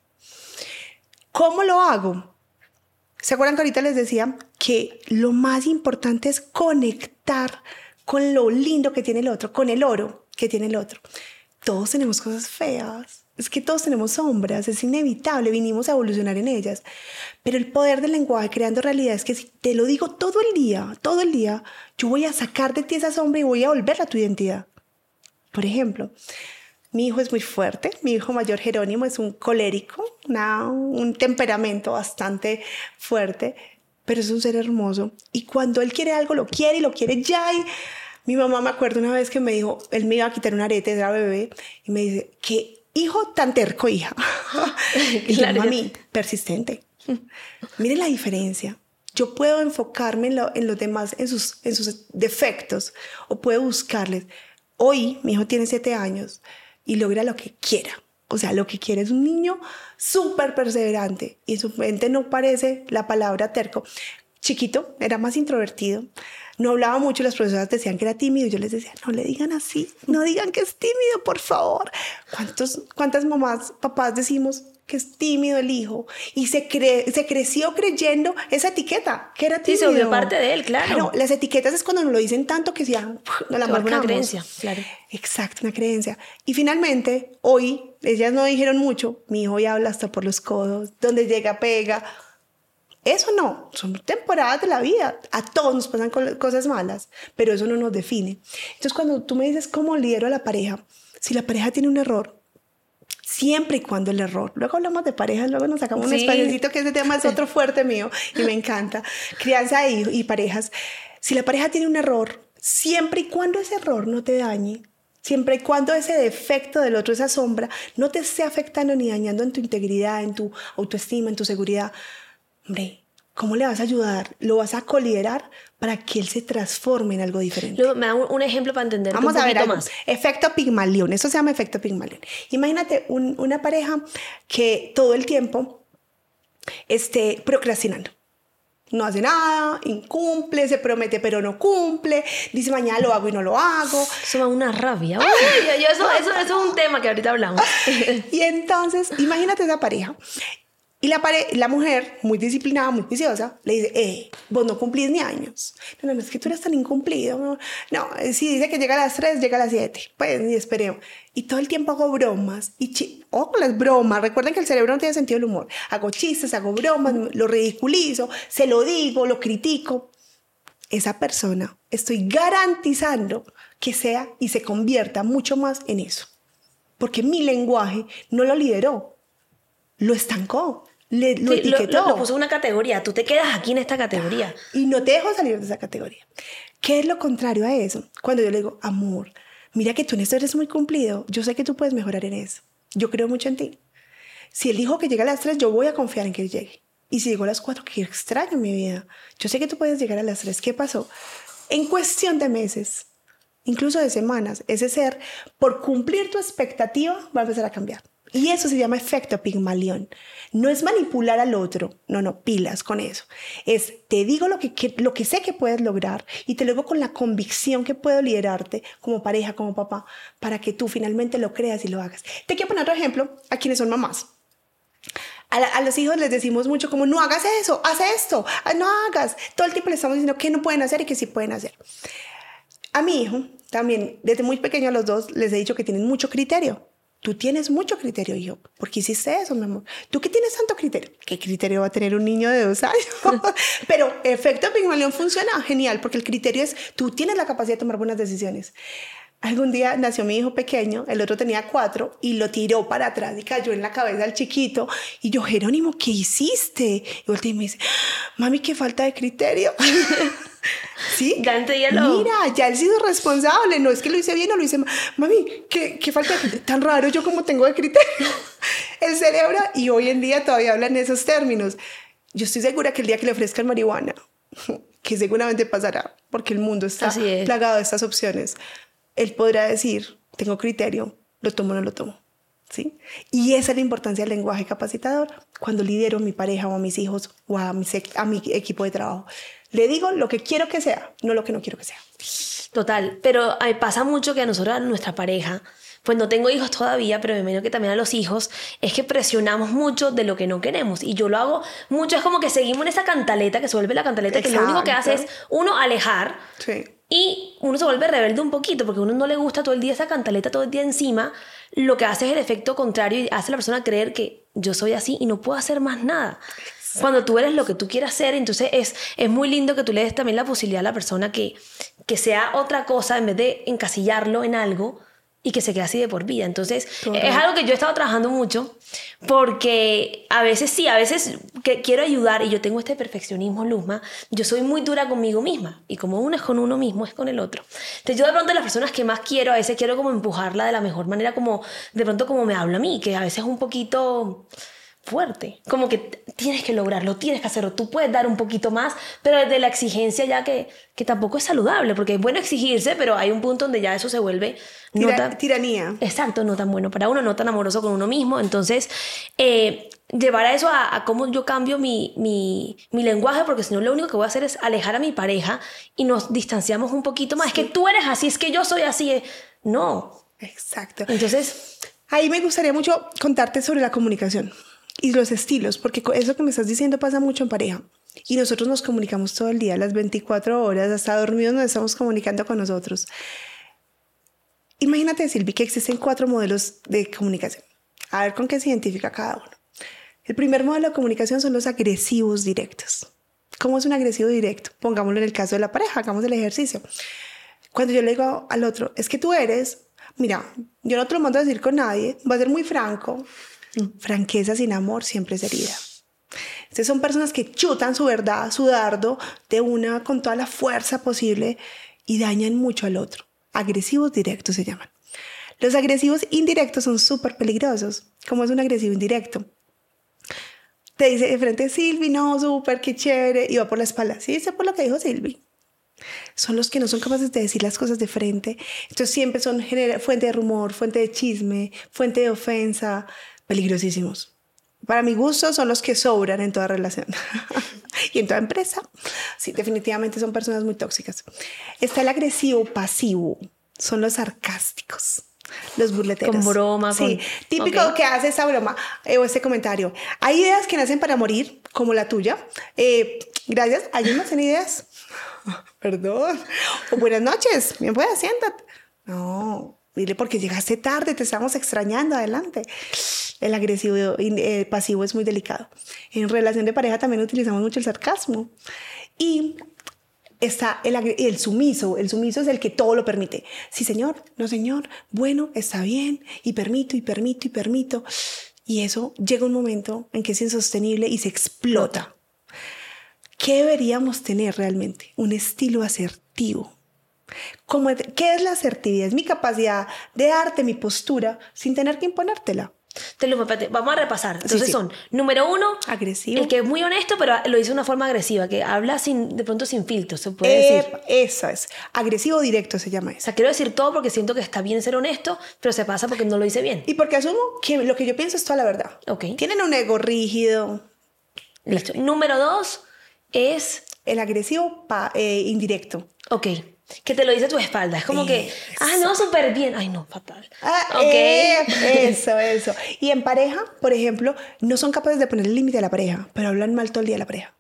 Speaker 2: ¿Cómo lo hago? ¿Se acuerdan que ahorita les decía que lo más importante es conectar con lo lindo que tiene el otro, con el oro que tiene el otro? Todos tenemos cosas feas. Es que todos tenemos sombras, es inevitable, vinimos a evolucionar en ellas. Pero el poder del lenguaje creando realidad es que si te lo digo todo el día, yo voy a sacar de ti esa sombra y voy a volverla a tu identidad. Por ejemplo, mi hijo es muy fuerte, mi hijo mayor Jerónimo es un colérico, un temperamento bastante fuerte, pero es un ser hermoso. Y cuando él quiere algo, lo quiere y lo quiere ya. Y mi mamá me acuerdo una vez que me dijo, él me iba a quitar un arete, era bebé, y me dice, ¿qué hijo tan terco, hija? Y yo, mami, persistente. Miren la diferencia. Yo puedo enfocarme en los demás, en sus defectos, o puedo buscarles. Hoy mi hijo tiene 7 años y logra lo que quiera. O sea, lo que quiere es un niño súper perseverante y en su mente no parece la palabra terco. chiquito, era más introvertido. No hablaba mucho, las profesoras decían que era tímido. Yo les decía, no le digan así, no digan que es tímido, por favor. ¿Cuántas mamás, papás decimos que es tímido el hijo? Y se creció creyendo esa etiqueta, que era tímido.
Speaker 1: Sí, se volvió parte de él, claro.
Speaker 2: Claro, las etiquetas es cuando nos lo dicen tanto que ya nos la marcamos.
Speaker 1: Una creencia, claro.
Speaker 2: Exacto, una creencia. Y finalmente, hoy, ellas no dijeron mucho, mi hijo ya habla hasta por los codos, donde llega pega. Eso no, son temporadas de la vida. A todos nos pasan cosas malas, pero eso no nos define. Entonces, cuando tú me dices cómo lidero a la pareja, si la pareja tiene un error, siempre y cuando el error, luego hablamos de parejas, luego nos sacamos un espaciocito, que ese tema es otro fuerte mío y me encanta, crianza y parejas. Si la pareja tiene un error, siempre y cuando ese error no te dañe, siempre y cuando ese defecto del otro, esa sombra, no te esté afectando ni dañando en tu integridad, en tu autoestima, en tu seguridad, hombre, ¿cómo le vas a ayudar? ¿Lo vas a coliderar para que él se transforme en algo diferente?
Speaker 1: Me da un ejemplo para entender un
Speaker 2: Vamos a ver
Speaker 1: poquito
Speaker 2: algo.
Speaker 1: más.
Speaker 2: Efecto Pigmalión. Eso se llama efecto Pigmalión. Imagínate una pareja que todo el tiempo esté procrastinando. No hace nada, incumple, se promete pero no cumple, dice mañana lo hago y no lo hago.
Speaker 1: Eso me da una rabia. Uy, eso es un tema que ahorita hablamos.
Speaker 2: Y entonces, imagínate esa pareja. Y la mujer, muy disciplinada, muy juiciosa, le dice, vos no cumplís ni años. No, es que tú eres tan incumplido. No, si dice que llega a las 3, llega a las 7. Pues ni esperemos. Y todo el tiempo hago bromas. Ojo con las bromas. Recuerden que el cerebro no tiene sentido del humor. Hago chistes, hago bromas, lo ridiculizo, se lo digo, lo critico. Esa persona, estoy garantizando que sea y se convierta mucho más en eso. Porque mi lenguaje no lo lideró, lo estancó. Lo etiquetó.
Speaker 1: Lo puso en una categoría. Tú te quedas aquí en esta categoría.
Speaker 2: Y no te dejo salir de esa categoría. ¿Qué es lo contrario a eso? Cuando yo le digo, amor, mira que tú en esto eres muy cumplido. Yo sé que tú puedes mejorar en eso. Yo creo mucho en ti. Si él dijo que llega a las 3, yo voy a confiar en que él llegue. Y si llegó a las 4, qué extraño en mi vida. Yo sé que tú puedes llegar a las 3. ¿Qué pasó? En cuestión de meses, incluso de semanas, ese ser, por cumplir tu expectativa, va a empezar a cambiar. Y eso se llama efecto Pigmalión. No es manipular al otro. No, pilas con eso. Es, te digo lo que sé que puedes lograr y te lo digo con la convicción que puedo liderarte como pareja, como papá, para que tú finalmente lo creas y lo hagas. Te quiero poner otro ejemplo a quienes son mamás. A los hijos les decimos mucho como, no hagas eso, haz esto, no hagas. Todo el tiempo les estamos diciendo que no pueden hacer y que sí pueden hacer. A mi hijo también, desde muy pequeño a los dos, les he dicho que tienen mucho criterio. Tú tienes mucho criterio, hijo. ¿Por qué hiciste eso, mi amor? ¿Tú qué tienes tanto criterio? ¿Qué criterio va a tener un niño de 2 años? Pero efecto Pigmalión funciona genial porque el criterio es, tú tienes la capacidad de tomar buenas decisiones. Algún día nació mi hijo pequeño, el otro tenía 4 y lo tiró para atrás y cayó en la cabeza del chiquito. Y yo, Jerónimo, ¿qué hiciste? Y volteé y me dice, mami, qué falta de criterio. ¿Sí? Mira, ya él ha sido responsable. No es que lo hice bien o lo hice mal. Mami, qué falta de criterio. Tan raro yo como tengo de criterio. El cerebro, y hoy en día todavía hablan en esos términos. Yo estoy segura que el día que le ofrezcan marihuana, que seguramente pasará, porque el mundo está plagado de estas opciones, él podrá decir, tengo criterio, lo tomo o no lo tomo. ¿Sí? Y esa es la importancia del lenguaje capacitador cuando lidero a mi pareja o a mis hijos o a mi equipo de trabajo. Le digo lo que quiero que sea, no lo que no quiero que sea.
Speaker 1: Total, pero pasa mucho que a nosotros, a nuestra pareja, pues no tengo hijos todavía, pero me imagino que también a los hijos, es que presionamos mucho de lo que no queremos. Y yo lo hago mucho, es como que seguimos en esa cantaleta, que se vuelve la cantaleta, que lo único que hace es uno alejar.
Speaker 2: Sí.
Speaker 1: Y uno se vuelve rebelde un poquito porque a uno no le gusta todo el día esa cantaleta, todo el día encima. Lo que hace es el efecto contrario y hace a la persona creer que yo soy así y no puedo hacer más nada. Cuando tú eres lo que tú quieras ser, entonces es muy lindo que tú le des también la posibilidad a la persona que sea otra cosa en vez de encasillarlo en algo y que se quede así de por vida. Entonces, es algo que yo he estado trabajando mucho porque a veces que quiero ayudar y yo tengo este perfeccionismo, Luzma, yo soy muy dura conmigo misma y como uno es con uno mismo, es con el otro. Entonces, yo de pronto las personas que más quiero, a veces quiero como empujarla de la mejor manera, como de pronto como me habla a mí, que a veces es un poquito fuerte, como que tienes que lograrlo, tienes que hacerlo, tú puedes dar un poquito más, pero desde la exigencia ya que tampoco es saludable, porque es bueno exigirse, pero hay un punto donde ya eso se vuelve
Speaker 2: tiranía.
Speaker 1: Exacto, no tan bueno para uno, no tan amoroso con uno mismo. Entonces, llevar a eso a cómo yo cambio mi lenguaje, porque si no lo único que voy a hacer es alejar a mi pareja y nos distanciamos un poquito más.
Speaker 2: Sí.
Speaker 1: Es que tú eres así, es que yo soy así. No.
Speaker 2: Exacto.
Speaker 1: Entonces,
Speaker 2: Ahí me gustaría mucho contarte sobre la comunicación y los estilos, porque eso que me estás diciendo pasa mucho en pareja. Y nosotros nos comunicamos todo el día, las 24 horas, hasta dormidos nos estamos comunicando con nosotros. Imagínate, Silvi, que existen 4 modelos de comunicación. A ver con qué se identifica cada uno. El primer modelo de comunicación son los agresivos directos. ¿Cómo es un agresivo directo? Pongámoslo en el caso de la pareja, hagamos el ejercicio. Cuando yo le digo al otro, es que tú eres, mira, yo no te lo mando a decir con nadie, voy a ser muy franco. Franqueza sin amor siempre es herida. Entonces son personas que chutan su verdad, su dardo, de una con toda la fuerza posible y dañan mucho al otro. Agresivos directos se llaman. Los agresivos indirectos son súper peligrosos. ¿Cómo es un agresivo indirecto? Te dice de frente, Silvi, no, súper, qué chévere, y va por la espalda. Sí, sé por lo que dijo Silvi. Son los que no son capaces de decir las cosas de frente. Entonces siempre son fuente de rumor, fuente de chisme, fuente de ofensa. Peligrosísimos. Para mi gusto son los que sobran en toda relación y en toda empresa. Sí, definitivamente son personas muy tóxicas. Está el agresivo pasivo. Son los sarcásticos. Los burleteros.
Speaker 1: con broma.
Speaker 2: Sí, típico
Speaker 1: Ok.
Speaker 2: que hace esa broma o este comentario. Hay ideas que nacen para morir, como la tuya. Gracias. ¿Alguien más tiene ideas? Perdón. O buenas noches. Bien, pues, siéntate. No, dile porque llegaste tarde, te estamos extrañando. Adelante. El agresivo pasivo es muy delicado. En relación de pareja también utilizamos mucho el sarcasmo. Y está el sumiso. El sumiso es el que todo lo permite. Sí, señor. No, señor. Bueno, está bien. Y permito, y permito, y permito. Y eso llega un momento en que es insostenible y se explota. ¿Qué deberíamos tener realmente? Un estilo asertivo. ¿Qué es la asertividad? Es mi capacidad de darte mi postura sin tener que imponértela.
Speaker 1: Vamos a repasar. Entonces
Speaker 2: sí.
Speaker 1: son, número 1,
Speaker 2: Agresivo.
Speaker 1: el que es muy honesto, pero lo dice de una forma agresiva, que habla de pronto sin filtro, se puede decir.
Speaker 2: Eso es. Agresivo directo se llama
Speaker 1: O
Speaker 2: eso.
Speaker 1: sea, quiero decir todo porque siento que está bien ser honesto, pero se pasa porque no lo dice bien.
Speaker 2: Y porque asumo que lo que yo pienso es toda la verdad.
Speaker 1: Ok.
Speaker 2: Tienen un ego rígido.
Speaker 1: Listo. Número 2 es,
Speaker 2: El agresivo indirecto.
Speaker 1: ok, que te lo dice a tu espalda. Es como que, no, súper bien. Ay, no, fatal. Ok.
Speaker 2: Eso. Y en pareja, por ejemplo, no son capaces de poner el límite a la pareja, pero hablan mal todo el día de la pareja.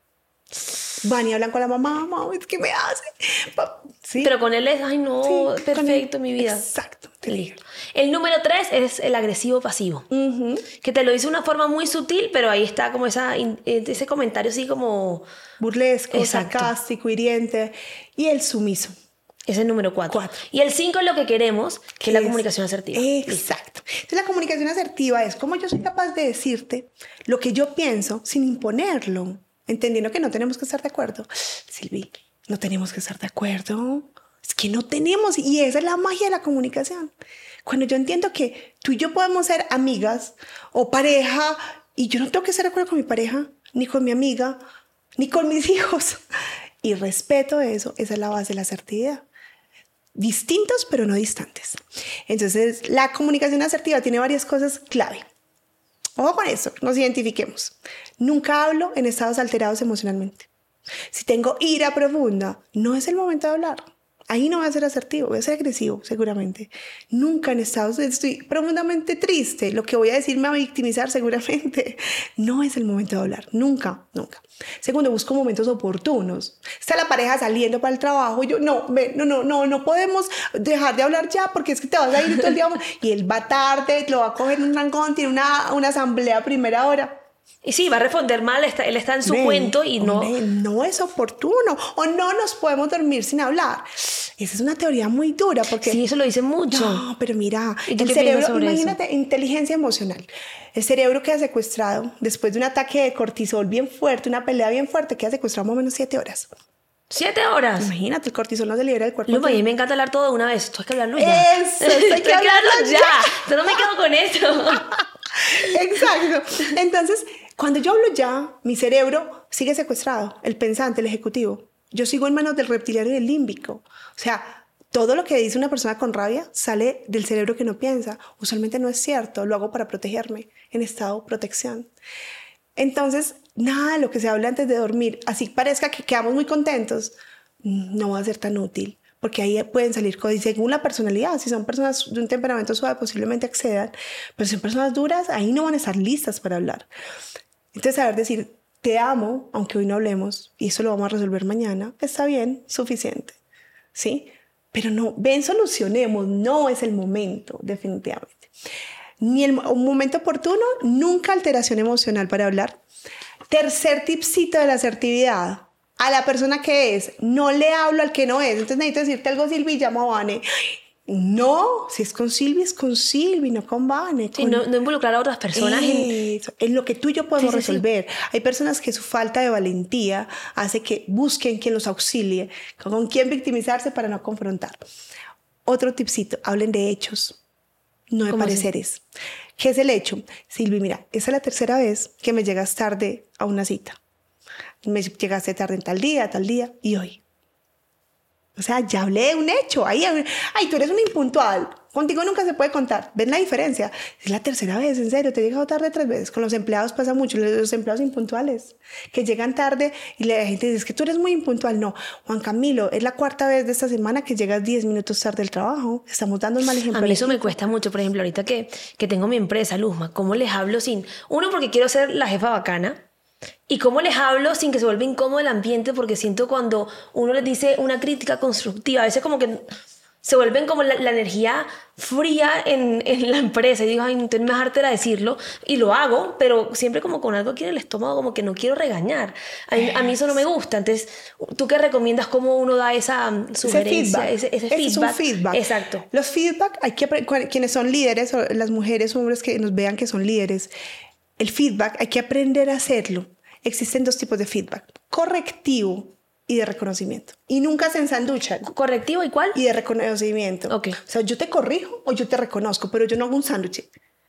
Speaker 2: Van y hablan con la mamá, mamá, ¿qué me hace? ¿Sí?
Speaker 1: Pero con él es, ay, no,
Speaker 2: Sí, con
Speaker 1: perfecto,
Speaker 2: él.
Speaker 1: mi vida.
Speaker 2: Exacto.
Speaker 1: Listo. El número 3 es el agresivo pasivo. Que te lo dice de una forma muy sutil, pero ahí está como ese comentario así como...
Speaker 2: Burlesco,
Speaker 1: Exacto.
Speaker 2: sarcástico, hiriente. Y el sumiso.
Speaker 1: Es el número 4. Y el 5 es lo que queremos, que es la comunicación asertiva.
Speaker 2: Exacto. Entonces la comunicación asertiva es como yo soy capaz de decirte lo que yo pienso sin imponerlo, entendiendo que no tenemos que estar de acuerdo. Silvi, no tenemos que estar de acuerdo. Es que no tenemos, y esa es la magia de la comunicación. Cuando yo entiendo que tú y yo podemos ser amigas o pareja, y yo no tengo que estar de acuerdo con mi pareja, ni con mi amiga, ni con mis hijos, y respeto eso, esa es la base de la asertividad. Distintos, pero no distantes. Entonces, la comunicación asertiva tiene varias cosas clave. Ojo con eso, nos identifiquemos. Nunca hablo en estados alterados emocionalmente. Si tengo ira profunda, no es el momento de hablar. Ahí no voy a ser asertivo, voy a ser agresivo, seguramente. Nunca en estados de estoy profundamente triste. Lo que voy a decir me va a victimizar, seguramente. No es el momento de hablar, nunca. Segundo, busco momentos oportunos. Está la pareja saliendo para el trabajo y yo, no podemos dejar de hablar ya porque es que te vas a ir todo el día. Y él va tarde, lo va a coger un trancón, tiene una asamblea a primera hora.
Speaker 1: Y sí, va a responder mal, él está en su cuento y no...
Speaker 2: No es oportuno, o no nos podemos dormir sin hablar. Esa es una teoría muy dura porque...
Speaker 1: Sí, eso lo dicen mucho.
Speaker 2: No, pero mira,
Speaker 1: ¿Y tú
Speaker 2: el
Speaker 1: qué
Speaker 2: cerebro,
Speaker 1: piensas sobre
Speaker 2: imagínate,
Speaker 1: eso?
Speaker 2: inteligencia emocional. El cerebro queda secuestrado después de un ataque de cortisol bien fuerte, una pelea bien fuerte, queda secuestrado más o menos 7 horas.
Speaker 1: 7 horas.
Speaker 2: Imagínate, el cortisol no se libera del cuerpo.
Speaker 1: Luma, a mí me encanta hablar todo de una vez. Esto hay que hablarlo ya.
Speaker 2: Eso, esto hay que hablarlo ya.
Speaker 1: Yo no me quedo con esto.
Speaker 2: Exacto. Entonces, cuando yo hablo ya, mi cerebro sigue secuestrado, el pensante, el ejecutivo. Yo sigo en manos del reptiliano y del límbico. O sea, todo lo que dice una persona con rabia sale del cerebro que no piensa. Usualmente no es cierto, lo hago para protegerme, en estado de protección. Entonces, nada de lo que se habla antes de dormir, así parezca que quedamos muy contentos, no va a ser tan útil. Porque ahí pueden salir cosas, y según la personalidad, si son personas de un temperamento suave, posiblemente accedan, pero si son personas duras, ahí no van a estar listas para hablar. Entonces, saber decir, te amo, aunque hoy no hablemos, y eso lo vamos a resolver mañana, está bien, suficiente, ¿sí? Pero no, ven, solucionemos, no es el momento, definitivamente. Ni un momento oportuno, nunca alteración emocional para hablar. Tercer tipcito de la asertividad. A la persona que es, no le hablo al que no es. Entonces necesito decirte algo, Silvi, llamo a Vane. No, si es con Silvi, no con Vane.
Speaker 1: Sí, no involucrar a otras personas
Speaker 2: en lo que tú y yo podemos resolver. Sí. Hay personas que su falta de valentía hace que busquen quien los auxilie, con quién victimizarse para no confrontar. Otro tipcito, hablen de hechos, no de pareceres. Así? ¿Qué es el hecho? Silvi, mira, esa es la tercera vez que me llegas tarde a una cita. Me llegaste tarde en tal día y hoy. O sea, ya hablé de un hecho. Ay, tú eres un impuntual. Contigo nunca se puede contar. ¿Ven la diferencia? Es la tercera vez, en serio. Te he llegado tarde 3 veces. Con los empleados pasa mucho. Los empleados impuntuales que llegan tarde y la gente dice, es que tú eres muy impuntual. No, Juan Camilo, es la 4ª vez de esta semana que llegas 10 minutos tarde al trabajo. Estamos dando un mal ejemplo.
Speaker 1: A mí eso me cuesta mucho. Por ejemplo, ahorita que tengo mi empresa, Luzma, ¿cómo les hablo sin...? Uno, porque quiero ser la jefa bacana. ¿Y cómo les hablo sin que se vuelva incómodo el ambiente? Porque siento cuando uno les dice una crítica constructiva, a veces como que se vuelven como la energía fría en la empresa. Y digo, ay, entonces me hartera decirlo. Y lo hago, pero siempre como con algo aquí en el estómago, como que no quiero regañar. A mí eso no me gusta. Entonces, ¿tú qué recomiendas? ¿Cómo uno da esa sugerencia? Ese feedback.
Speaker 2: Es un feedback.
Speaker 1: Exacto.
Speaker 2: Los feedback, quienes son líderes, o las mujeres, hombres que nos vean que son líderes, el feedback hay que aprender a hacerlo. Existen 2 tipos de feedback, correctivo y de reconocimiento. Y nunca se ensanduchan.
Speaker 1: ¿Correctivo y cuál?
Speaker 2: Y de reconocimiento.
Speaker 1: Okay.
Speaker 2: O sea, yo te corrijo o yo te reconozco, pero yo no hago un sándwich.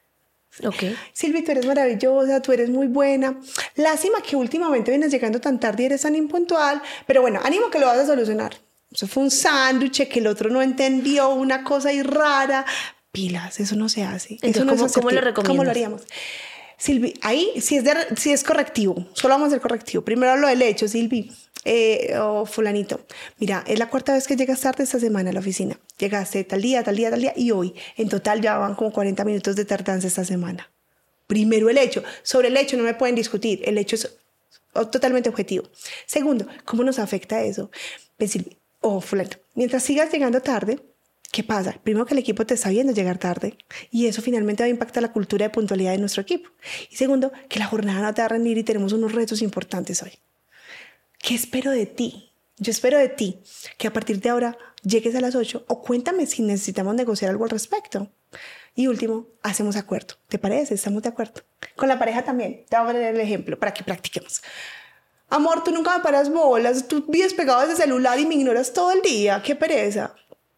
Speaker 1: Okay.
Speaker 2: Silvi, tú eres maravillosa, tú eres muy buena. Lástima que últimamente vienes llegando tan tarde y eres tan impuntual, pero bueno, ánimo que lo vas a solucionar. Eso fue un sándwich que el otro no entendió, una cosa ahí rara. Pilas, eso no se hace.
Speaker 1: Entonces,
Speaker 2: eso no
Speaker 1: ¿cómo lo recomiendas?
Speaker 2: ¿Cómo lo haríamos? Silvi, ahí si es correctivo, solo vamos a hacer correctivo. Primero lo del hecho, Silvi, fulanito. Mira, es la 4ª vez que llegas tarde esta semana a la oficina. Llegaste tal día y hoy. En total ya van como 40 minutos de tardanza esta semana. Primero el hecho. Sobre el hecho no me pueden discutir. El hecho es totalmente objetivo. Segundo, ¿cómo nos afecta eso? Pues, Silvi, fulanito, mientras sigas llegando tarde, ¿qué pasa? Primero que el equipo te está viendo llegar tarde y eso finalmente va a impactar la cultura de puntualidad de nuestro equipo. Y segundo, que la jornada no te va a rendir y tenemos unos retos importantes hoy. ¿Qué espero de ti? Yo espero de ti que a partir de ahora llegues a las 8 o cuéntame si necesitamos negociar algo al respecto. Y último, hacemos acuerdo. ¿Te parece? ¿Estamos de acuerdo? Con la pareja también. Te voy a poner el ejemplo para que practiquemos. Amor, tú nunca me paras bolas. Tú vives pegado a ese celular y me ignoras todo el día. ¡Qué pereza!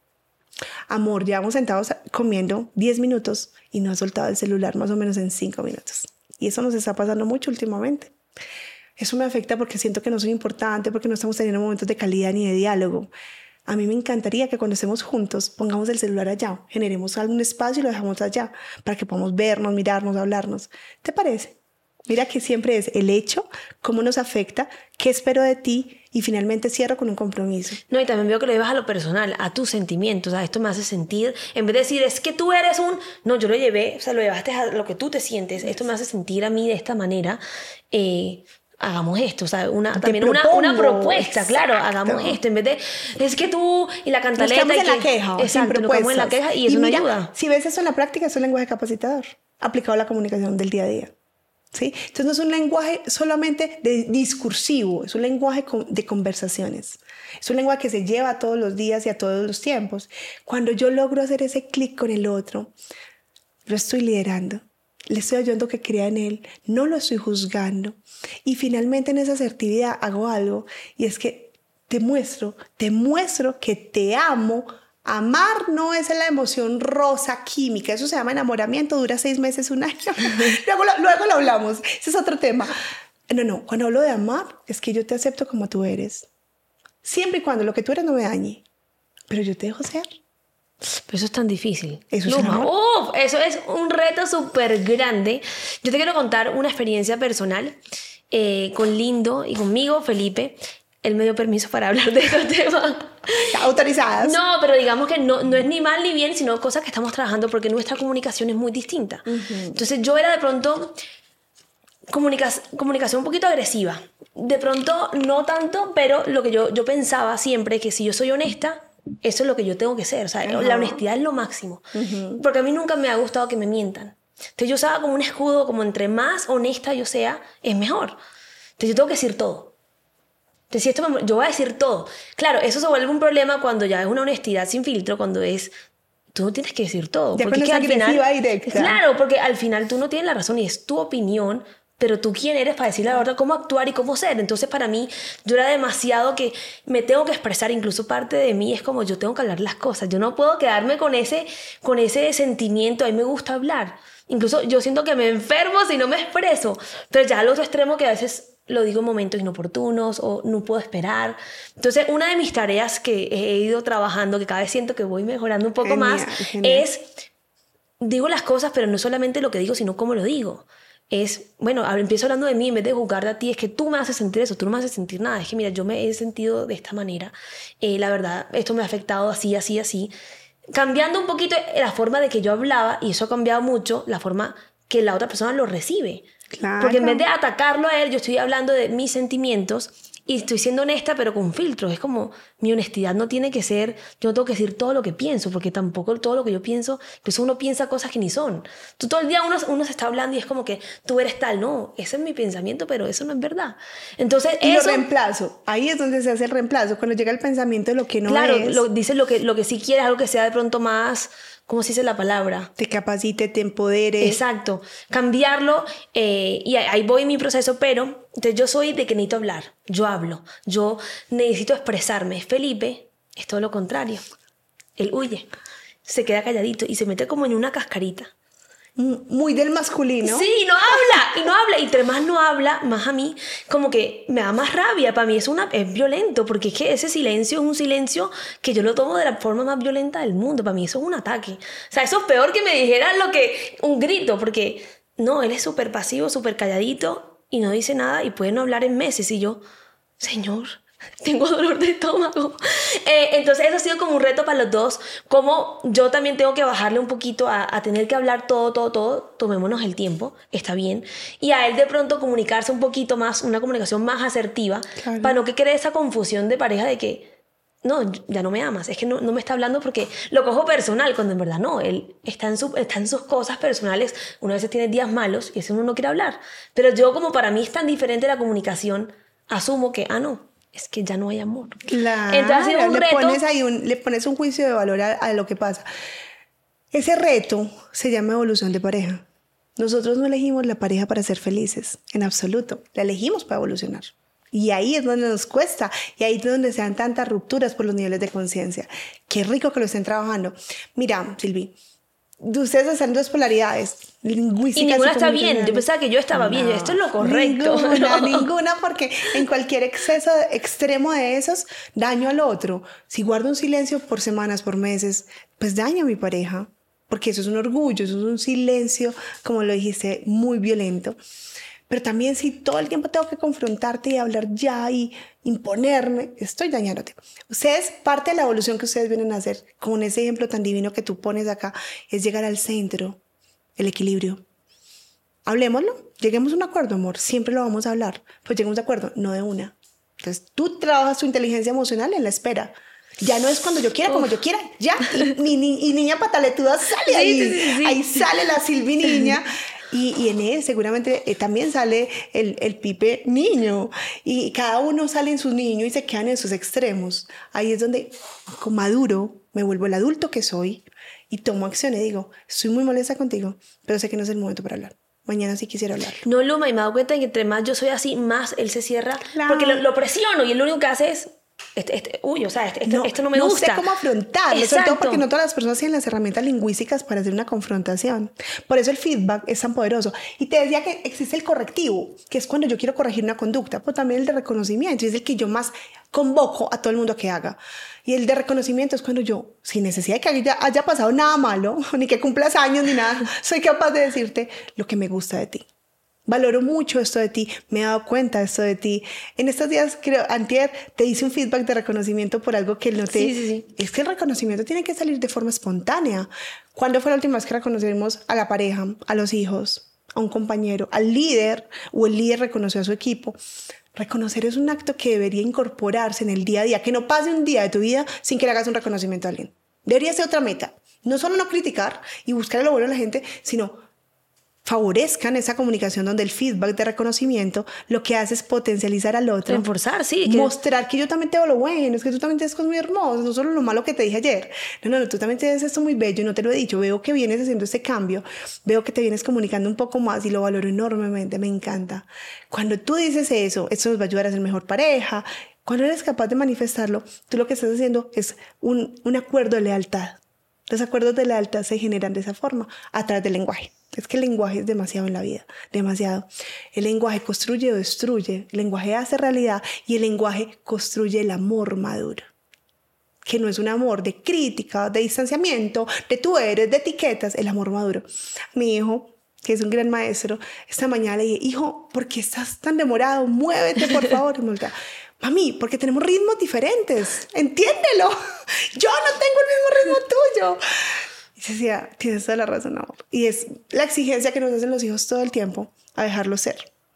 Speaker 2: Amor, llevamos sentados comiendo 10 minutos y no has soltado el celular más o menos en 5 minutos. Y eso nos está pasando mucho últimamente. Eso me afecta porque siento que no soy importante, porque no estamos teniendo momentos de calidad ni de diálogo. A mí me encantaría que cuando estemos juntos pongamos el celular allá, generemos algún espacio y lo dejamos allá para que podamos vernos, mirarnos, hablarnos. ¿Te parece? Mira que siempre es el hecho, cómo nos afecta, qué espero de ti y finalmente cierro con un compromiso.
Speaker 1: No, y también veo que lo llevas a lo personal, a tus sentimientos. O sea, esto me hace sentir, en vez de decir, es que tú eres un... No, yo lo llevé, o sea, lo llevaste a lo que tú te sientes. Esto me hace sentir a mí de esta manera. Hagamos esto, o sea, también una propuesta, exacto. Claro, hagamos esto, en vez de, es que tú y la cantaleta.
Speaker 2: Nos quedamos en la queja.
Speaker 1: Exacto, nos quedamos en la queja y eso no ayuda.
Speaker 2: Si ves eso en la práctica, es un lenguaje capacitador, aplicado a la comunicación del día a día. ¿Sí? Entonces no es un lenguaje solamente discursivo, es un lenguaje de conversaciones. Es un lenguaje que se lleva todos los días y a todos los tiempos. Cuando yo logro hacer ese clic con el otro, lo estoy liderando. Le estoy ayudando a que crea en él, no lo estoy juzgando. Y finalmente en esa asertividad hago algo y es que te muestro que te amo. Amar no es la emoción rosa química, eso se llama enamoramiento, dura 6 meses, 1 año. luego lo hablamos, ese es otro tema. No, cuando hablo de amar es que yo te acepto como tú eres. Siempre y cuando lo que tú eres no me dañe, pero yo te dejo ser.
Speaker 1: Pero eso es tan difícil.
Speaker 2: Eso es
Speaker 1: Luma,
Speaker 2: amor.
Speaker 1: eso es un reto súper grande. Yo te quiero contar una experiencia personal con Lindo y conmigo, Felipe. Él me dio permiso para hablar de estos temas.
Speaker 2: Autorizadas.
Speaker 1: No, pero digamos que no es ni mal ni bien, sino cosas que estamos trabajando porque nuestra comunicación es muy distinta. Entonces yo era de pronto comunicación un poquito agresiva. De pronto no tanto, pero lo que yo pensaba siempre que si yo soy honesta, eso es lo que yo tengo que ser. O sea, la honestidad es lo máximo. Porque a mí nunca me ha gustado que me mientan. Entonces yo usaba como un escudo, como entre más honesta yo sea, es mejor. Entonces yo tengo que decir todo. Entonces yo voy a decir todo. Claro, eso se vuelve un problema cuando ya es una honestidad sin filtro, cuando es... Tú no tienes que decir todo.
Speaker 2: Ya
Speaker 1: porque
Speaker 2: cuando
Speaker 1: es
Speaker 2: es
Speaker 1: que al final,
Speaker 2: directa.
Speaker 1: claro, porque al final tú no tienes la razón y es tu opinión, pero tú quién eres para decirle a la otra cómo actuar y cómo ser. Entonces para mí yo era demasiado que me tengo que expresar, incluso parte de mí es como yo tengo que hablar las cosas. Yo no puedo quedarme con ese sentimiento. A mí me gusta hablar. Incluso yo siento que me enfermo si no me expreso. Pero ya al otro extremo que a veces lo digo en momentos inoportunos o no puedo esperar. Entonces una de mis tareas que he ido trabajando, que cada vez siento que voy mejorando un poco más, es digo las cosas, pero no solamente lo que digo, sino cómo lo digo. Es, bueno, empiezo hablando de mí en vez de juzgar a ti, es que tú me haces sentir eso, tú no me haces sentir nada, es que mira, yo me he sentido de esta manera, la verdad, esto me ha afectado así, así, así, cambiando un poquito la forma de que yo hablaba, y eso ha cambiado mucho la forma que la otra persona lo recibe.
Speaker 2: Claro.
Speaker 1: Porque en vez de atacarlo a él, yo estoy hablando de mis sentimientos y estoy siendo honesta, pero con filtros. Es como, mi honestidad no tiene que ser, yo no tengo que decir todo lo que pienso, porque tampoco todo lo que yo pienso, incluso uno piensa cosas que ni son. Tú todo el día uno se está hablando y es como que tú eres tal. No, ese es mi pensamiento, pero eso no es verdad. Entonces,
Speaker 2: y
Speaker 1: eso...
Speaker 2: lo reemplazo. Ahí es donde se hace el reemplazo. Cuando llega el pensamiento de lo que no
Speaker 1: claro,
Speaker 2: es.
Speaker 1: Dices lo que sí quieres, algo que sea de pronto más... ¿Cómo se dice la palabra?
Speaker 2: Te capacite, te empodere.
Speaker 1: Exacto. Cambiarlo y ahí voy en mi proceso, pero entonces yo soy de que necesito hablar. Yo hablo. Yo necesito expresarme. Felipe es todo lo contrario. Él huye. Se queda calladito y se mete como en una cascarita.
Speaker 2: Muy del masculino.
Speaker 1: Sí, no habla. Y entre más no habla, más a mí como que me da más rabia. Para mí es violento, porque es que ese silencio es un silencio que yo lo tomo de la forma más violenta del mundo. Para mí eso es un ataque. O sea, eso es peor que me dijeran un grito, porque no, él es súper pasivo, súper calladito y no dice nada y puede no hablar en meses. Y yo, señor... tengo dolor de estómago. Entonces eso ha sido como un reto para los dos, como yo también tengo que bajarle un poquito a tener que hablar todo, tomémonos el tiempo, está bien, y a él de pronto comunicarse un poquito más, una comunicación más asertiva, claro, para no que cree esa confusión de pareja de que no, ya no me amas, es que no me está hablando porque lo cojo personal, cuando en verdad no, él está en sus cosas personales, uno a veces tiene días malos y ese uno no quiere hablar, pero yo como para mí es tan diferente la comunicación, asumo que, no, es que ya no hay amor.
Speaker 2: Claro,
Speaker 1: entonces un reto,
Speaker 2: le pones un juicio de valor a lo que pasa. Ese reto se llama evolución de pareja. Nosotros no elegimos la pareja para ser felices, en absoluto. La elegimos para evolucionar. Y ahí es donde nos cuesta, y ahí es donde se dan tantas rupturas por los niveles de conciencia. Qué rico que lo estén trabajando. Mira, Silvi, ustedes están en dos polaridades, lingüísticas.
Speaker 1: Y ninguna está bien. Yo pensaba que yo estaba bien. Esto es lo correcto.
Speaker 2: Ninguna, porque en cualquier exceso extremo de esos, daño al otro. Si guardo un silencio por semanas, por meses, pues daño a mi pareja. Porque eso es un orgullo, eso es un silencio, como lo dijiste, muy violento. Pero también si todo el tiempo tengo que confrontarte y hablar ya y imponerme, estoy dañándote. Ustedes, parte de la evolución que ustedes vienen a hacer, con ese ejemplo tan divino que tú pones acá, es llegar al centro, el equilibrio. Hablemoslo, lleguemos a un acuerdo, amor, siempre lo vamos a hablar, pues lleguemos a acuerdo, no de una. Entonces tú trabajas tu inteligencia emocional en la espera. Ya no es cuando yo quiera, como yo quiera, ya. Y niña pataletuda sale ahí. Sí. Ahí sale la Silvi niña. Y en él seguramente también sale el Pipe niño. Y cada uno sale en su niño y se quedan en sus extremos. Ahí es donde, con maduro, me vuelvo el adulto que soy y tomo acción y digo, estoy muy molesta contigo, pero sé que no es el momento para hablar. Mañana sí quisiera hablar.
Speaker 1: No, Luma, y me he dado cuenta que entre más yo soy así, más él se cierra. Claro. Porque lo presiono y él lo único que hace es... esto no me gusta.
Speaker 2: No sé cómo afrontarlo, sobre todo porque no todas las personas tienen las herramientas lingüísticas para hacer una confrontación. Por eso el feedback es tan poderoso. Y te decía que existe el correctivo, que es cuando yo quiero corregir una conducta, pero también el de reconocimiento, es el que yo más convoco a todo el mundo a que haga. Y el de reconocimiento es cuando yo, sin necesidad de que haya pasado nada malo, ni que cumplas años, ni nada, soy capaz de decirte lo que me gusta de ti. Valoro mucho esto de ti, me he dado cuenta de esto de ti. En estos días, creo, antier, te hice un feedback de reconocimiento por algo que noté.
Speaker 1: Sí.
Speaker 2: Es que el reconocimiento tiene que salir de forma espontánea. ¿Cuándo fue la última vez que reconocimos a la pareja, a los hijos, a un compañero, al líder, o el líder reconoció a su equipo? Reconocer es un acto que debería incorporarse en el día a día, que no pase un día de tu vida sin que le hagas un reconocimiento a alguien. Debería ser otra meta. No solo no criticar y buscar lo bueno de la gente, sino favorezcan esa comunicación donde el feedback de reconocimiento lo que hace es potencializar al otro.
Speaker 1: Reforzar, sí.
Speaker 2: Mostrar que yo también te veo lo bueno, es que tú también tienes cosas muy hermosas, no solo lo malo que te dije ayer. No, tú también tienes esto muy bello y no te lo he dicho. Veo que vienes haciendo este cambio, veo que te vienes comunicando un poco más y lo valoro enormemente, me encanta. Cuando tú dices eso nos va a ayudar a ser mejor pareja. Cuando eres capaz de manifestarlo, tú lo que estás haciendo es un acuerdo de lealtad. Los acuerdos de lealtad se generan de esa forma, a través del lenguaje. Es que el lenguaje es demasiado en la vida, demasiado. El lenguaje construye o destruye, el lenguaje hace realidad y el lenguaje construye el amor maduro. Que no es un amor de crítica, de distanciamiento, de tú eres, de etiquetas, el amor maduro. Mi hijo, que es un gran maestro, esta mañana le dije, hijo, ¿por qué estás tan demorado? Muévete, por favor. Y me voltea, mami, porque tenemos ritmos diferentes, entiéndelo. Yo no tengo el mismo ritmo tuyo. Y decía, tienes toda la razón, amor. Y es la exigencia que nos hacen los hijos todo el tiempo a dejarlo ser.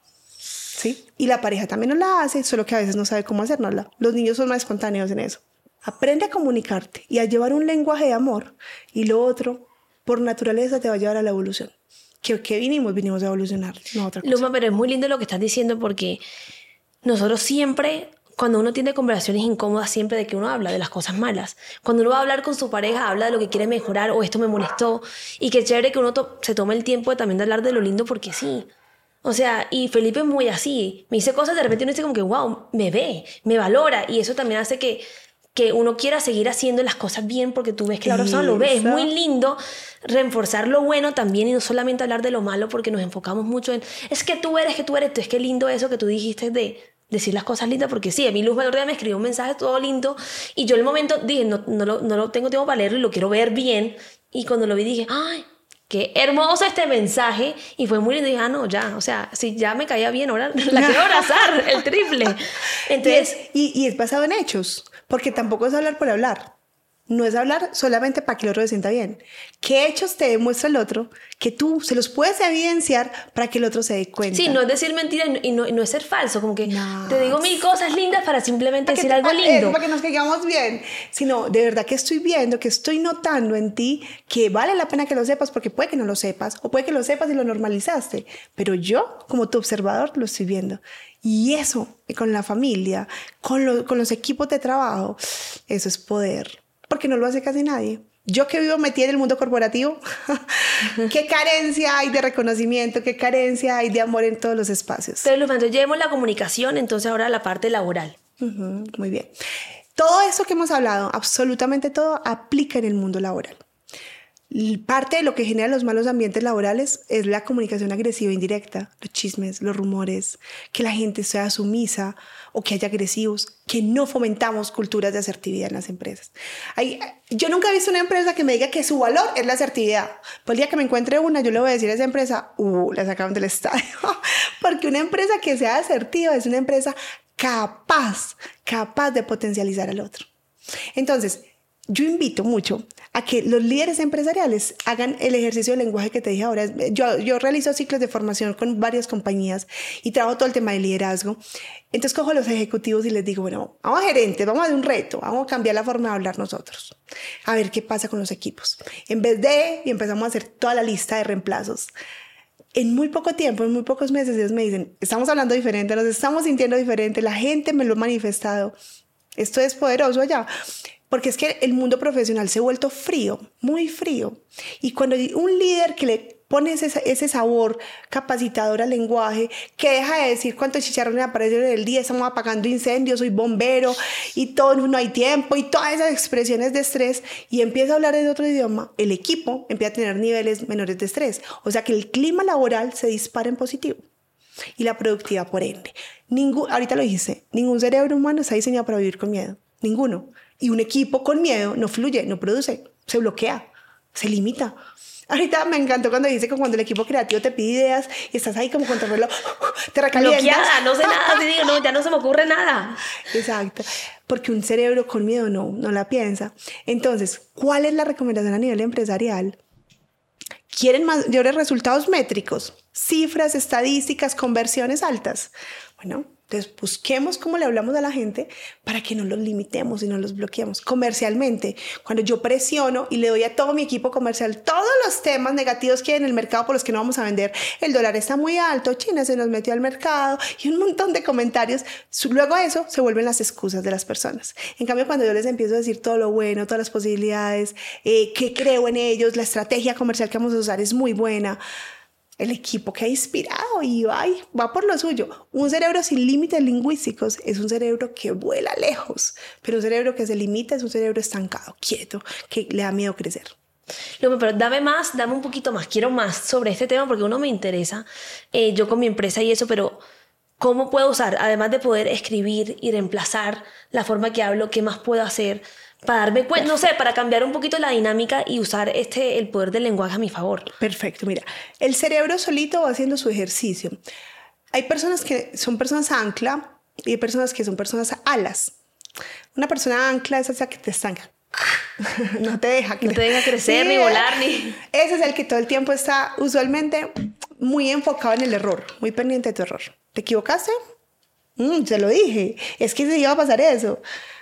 Speaker 2: ¿Sí? Y la pareja también nos la hace, solo que a veces no sabe cómo hacérnosla. Los niños son más espontáneos en eso. Aprende a comunicarte y a llevar un lenguaje de amor. Y lo otro, por naturaleza, te va a llevar a la evolución. ¿Qué vinimos? Vinimos a evolucionar, no otra cosa.
Speaker 1: Luma, pero es muy lindo lo que estás diciendo porque nosotros siempre, cuando uno tiene conversaciones incómodas, siempre de que uno habla de las cosas malas. Cuando uno va a hablar con su pareja, habla de lo que quiere mejorar o esto me molestó. Y qué chévere que uno se tome el tiempo de también de hablar de lo lindo porque sí. O sea, y Felipe es muy así. Me dice cosas, de repente uno dice como que, wow, me ve, me valora. Y eso también hace que uno quiera seguir haciendo las cosas bien porque tú ves que la otra persona lo ve. Es muy lindo reforzar lo bueno también y no solamente hablar de lo malo porque nos enfocamos mucho en es que tú eres, es que lindo eso que tú dijiste de decir las cosas lindas, porque sí, a mí Luz Valordea me escribió un mensaje todo lindo y yo en el momento dije, no lo tengo tiempo para leerlo y lo quiero ver bien, y cuando lo vi dije, ay, qué hermoso este mensaje, y fue muy lindo, y dije, no, ya, o sea, si ya me caía bien, ahora la quiero abrazar, el triple. Entonces,
Speaker 2: y es basado en hechos, porque tampoco es hablar por hablar. No es hablar solamente para que el otro se sienta bien. ¿Qué hechos te demuestra el otro que tú se los puedes evidenciar para que el otro se dé cuenta?
Speaker 1: Sí, no es decir mentira y no es ser falso, como que te digo 1000 cosas lindas para simplemente decir algo lindo.
Speaker 2: Para que nos caigamos bien, sino de verdad que estoy viendo, que estoy notando en ti que vale la pena que lo sepas, porque puede que no lo sepas, o puede que lo sepas y lo normalizaste, pero yo, como tu observador, lo estoy viendo. Y eso, con la familia, con los equipos de trabajo, eso es poder. Porque no lo hace casi nadie. Yo que vivo metida en el mundo corporativo, qué carencia hay de reconocimiento, qué carencia hay de amor en todos los espacios.
Speaker 1: Pero entonces llevemos la comunicación, entonces ahora la parte laboral.
Speaker 2: Muy bien. Todo eso que hemos hablado, absolutamente todo, aplica en el mundo laboral. Parte de lo que genera los malos ambientes laborales es la comunicación agresiva e indirecta, los chismes, los rumores, que la gente sea sumisa o que haya agresivos, que no fomentamos culturas de asertividad en las empresas. Yo nunca he visto una empresa que me diga que su valor es la asertividad. Pues el día que me encuentre una, yo le voy a decir a esa empresa, la sacaron del estadio. Porque una empresa que sea asertiva es una empresa capaz de potencializar al otro. Entonces, yo invito mucho a que los líderes empresariales hagan el ejercicio del lenguaje que te dije ahora. Yo realizo ciclos de formación con varias compañías y trabajo todo el tema de liderazgo. Entonces cojo a los ejecutivos y les digo, bueno, vamos a gerentes, vamos a hacer un reto, vamos a cambiar la forma de hablar nosotros. A ver qué pasa con los equipos. Y empezamos a hacer toda la lista de reemplazos. En muy poco tiempo, en muy pocos meses, ellos me dicen, estamos hablando diferente, nos estamos sintiendo diferente, la gente me lo ha manifestado. Esto es poderoso allá. Porque es que el mundo profesional se ha vuelto frío, muy frío. Y cuando hay un líder que le pone ese sabor capacitador al lenguaje, que deja de decir cuántos chicharrones aparecen en el día, estamos apagando incendios, soy bombero, y todo, no hay tiempo, y todas esas expresiones de estrés, y empieza a hablar en otro idioma, el equipo empieza a tener niveles menores de estrés. O sea que el clima laboral se dispara en positivo. y la productividad por ende. Ahorita lo dijiste, ningún cerebro humano está diseñado para vivir con miedo, ninguno. Y un equipo con miedo no fluye, no produce, se bloquea, se limita. Ahorita me encantó cuando dice que cuando el equipo creativo te pide ideas y estás ahí como contra el reloj, te recalientas.
Speaker 1: Bloqueada, no sé nada, te digo, no, ya no se me ocurre nada.
Speaker 2: Exacto, porque un cerebro con miedo no la piensa. Entonces, ¿cuál es la recomendación a nivel empresarial? ¿Quieren mayores resultados métricos? Cifras, estadísticas, conversiones altas. Bueno, entonces busquemos cómo le hablamos a la gente para que no los limitemos y no los bloqueemos. Comercialmente, cuando yo presiono y le doy a todo mi equipo comercial todos los temas negativos que hay en el mercado por los que no vamos a vender, el dólar está muy alto, China se nos metió al mercado y un montón de comentarios, luego eso se vuelven las excusas de las personas. En cambio, cuando yo les empiezo a decir todo lo bueno, todas las posibilidades, que creo en ellos, la estrategia comercial que vamos a usar es muy buena, el equipo que ha inspirado y va por lo suyo. Un cerebro sin límites lingüísticos es un cerebro que vuela lejos, pero un cerebro que se limita es un cerebro estancado, quieto, que le da miedo crecer.
Speaker 1: Pero dame un poquito más, quiero más sobre este tema porque uno me interesa, yo con mi empresa y eso, pero ¿cómo puedo usar, además de poder escribir y reemplazar la forma que hablo, qué más puedo hacer para darme cuenta, no sé, para cambiar un poquito la dinámica y usar el poder del lenguaje a mi favor?
Speaker 2: Perfecto, mira, el cerebro solito va haciendo su ejercicio. Hay personas que son personas ancla y hay personas que son personas alas. Una persona ancla es esa que te estanca. No te deja
Speaker 1: crecer, sí, ni volar, ni...
Speaker 2: Ese es el que todo el tiempo está usualmente muy enfocado en el error, muy pendiente de tu error. ¿Te equivocaste? Se lo dije, es que se iba a pasar eso.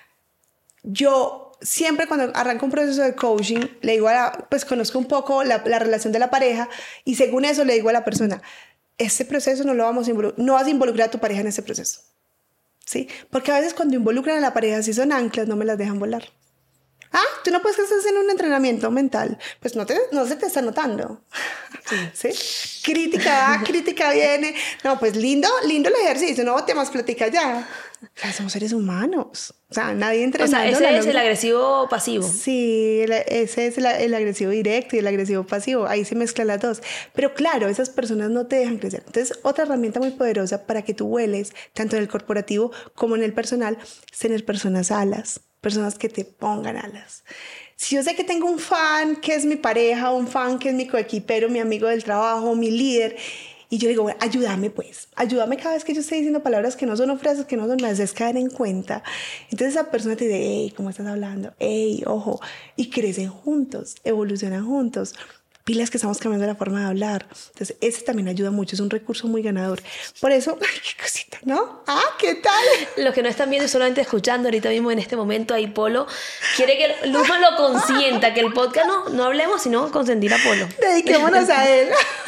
Speaker 2: Yo siempre cuando arranco un proceso de coaching, le digo pues conozco un poco la relación de la pareja y según eso le digo a la persona, este proceso no vas a involucrar a tu pareja en este proceso, ¿sí? Porque a veces cuando involucran a la pareja, si son anclas, no me las dejan volar. Tú no puedes estar haciendo un entrenamiento mental, pues no se te está notando. ¿Sí? Crítica viene. No, pues lindo el ejercicio, no te más platica ya. O sea, somos seres humanos. O sea, nadie entrenando.
Speaker 1: O sea, ese es el agresivo pasivo.
Speaker 2: Sí, ese es el agresivo directo y el agresivo pasivo. Ahí se mezclan las dos. Pero claro, esas personas no te dejan crecer. Entonces, otra herramienta muy poderosa para que tú vueles, tanto en el corporativo como en el personal, es tener personas alas. Personas que te pongan alas. Si yo sé que tengo un fan que es mi pareja, un fan que es mi coequipero, mi amigo del trabajo, mi líder, y yo digo, bueno, ayúdame cada vez que yo estoy diciendo palabras que no son frases, que no son, me haces caer en cuenta. Entonces esa persona te dice, hey, ¿cómo estás hablando? Hey, ojo. Y crecen juntos, evolucionan juntos. Pilas que estamos cambiando la forma de hablar. Entonces, ese también ayuda mucho, es un recurso muy ganador. Por eso, ay, qué cosita, ¿no? ¿Qué tal?
Speaker 1: Los que no están viendo y solamente escuchando ahorita mismo en este momento, ahí Polo quiere que Luzma lo consienta, que el podcast no hablemos, sino consentir a Polo.
Speaker 2: Dediquémonos a él.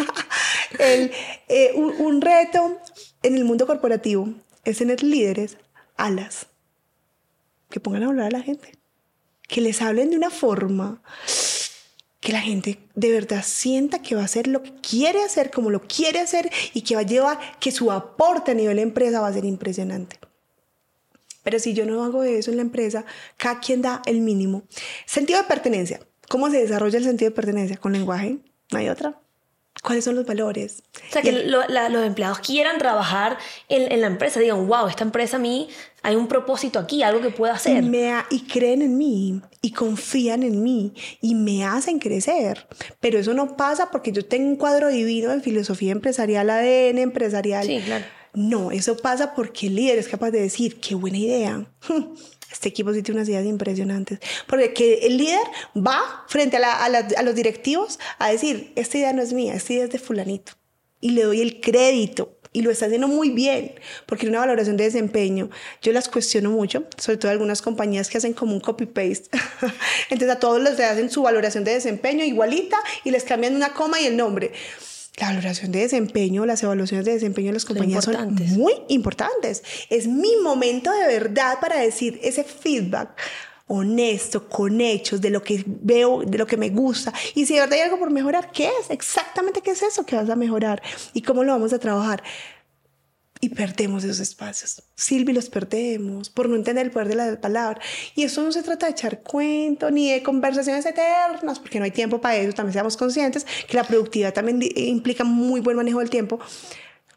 Speaker 2: Un reto en el mundo corporativo es tener líderes alas que pongan a hablar a la gente, que les hablen de una forma que la gente de verdad sienta que va a hacer lo que quiere hacer, como lo quiere hacer y que va a llevar, que su aporte a nivel empresa va a ser impresionante. Pero si yo no hago eso en la empresa, cada quien da el mínimo. Sentido de pertenencia. ¿Cómo se desarrolla el sentido de pertenencia? ¿Con lenguaje? ¿No hay otra? ¿Cuáles son los valores?
Speaker 1: O sea, que los empleados quieran trabajar en la empresa, digan, wow, esta empresa a mí, hay un propósito aquí, algo que pueda hacer.
Speaker 2: Y creen en mí, y confían en mí, y me hacen crecer. Pero eso no pasa porque yo tengo un cuadro divino en filosofía empresarial, ADN empresarial.
Speaker 1: Sí, claro.
Speaker 2: No, eso pasa porque el líder es capaz de decir, qué buena idea. Este equipo sí tiene unas ideas impresionantes. Porque que el líder va frente a los directivos a decir, esta idea no es mía, esta idea es de fulanito. Y le doy el crédito. Y lo está haciendo muy bien, porque en una valoración de desempeño yo las cuestiono mucho, sobre todo algunas compañías que hacen como un copy-paste. Entonces a todos les hacen su valoración de desempeño igualita y les cambian una coma y el nombre. La valoración de desempeño, las evaluaciones de desempeño de las compañías son muy importantes. Es mi momento de verdad para decir ese feedback honesto, con hechos, de lo que veo, de lo que me gusta. Y si de verdad hay algo por mejorar, ¿qué es? Exactamente qué es eso que vas a mejorar y cómo lo vamos a trabajar. Y perdemos esos espacios. Silvi, los perdemos por no entender el poder de la palabra. Y eso no se trata de echar cuento ni de conversaciones eternas, porque no hay tiempo para eso. También seamos conscientes que la productividad también implica muy buen manejo del tiempo.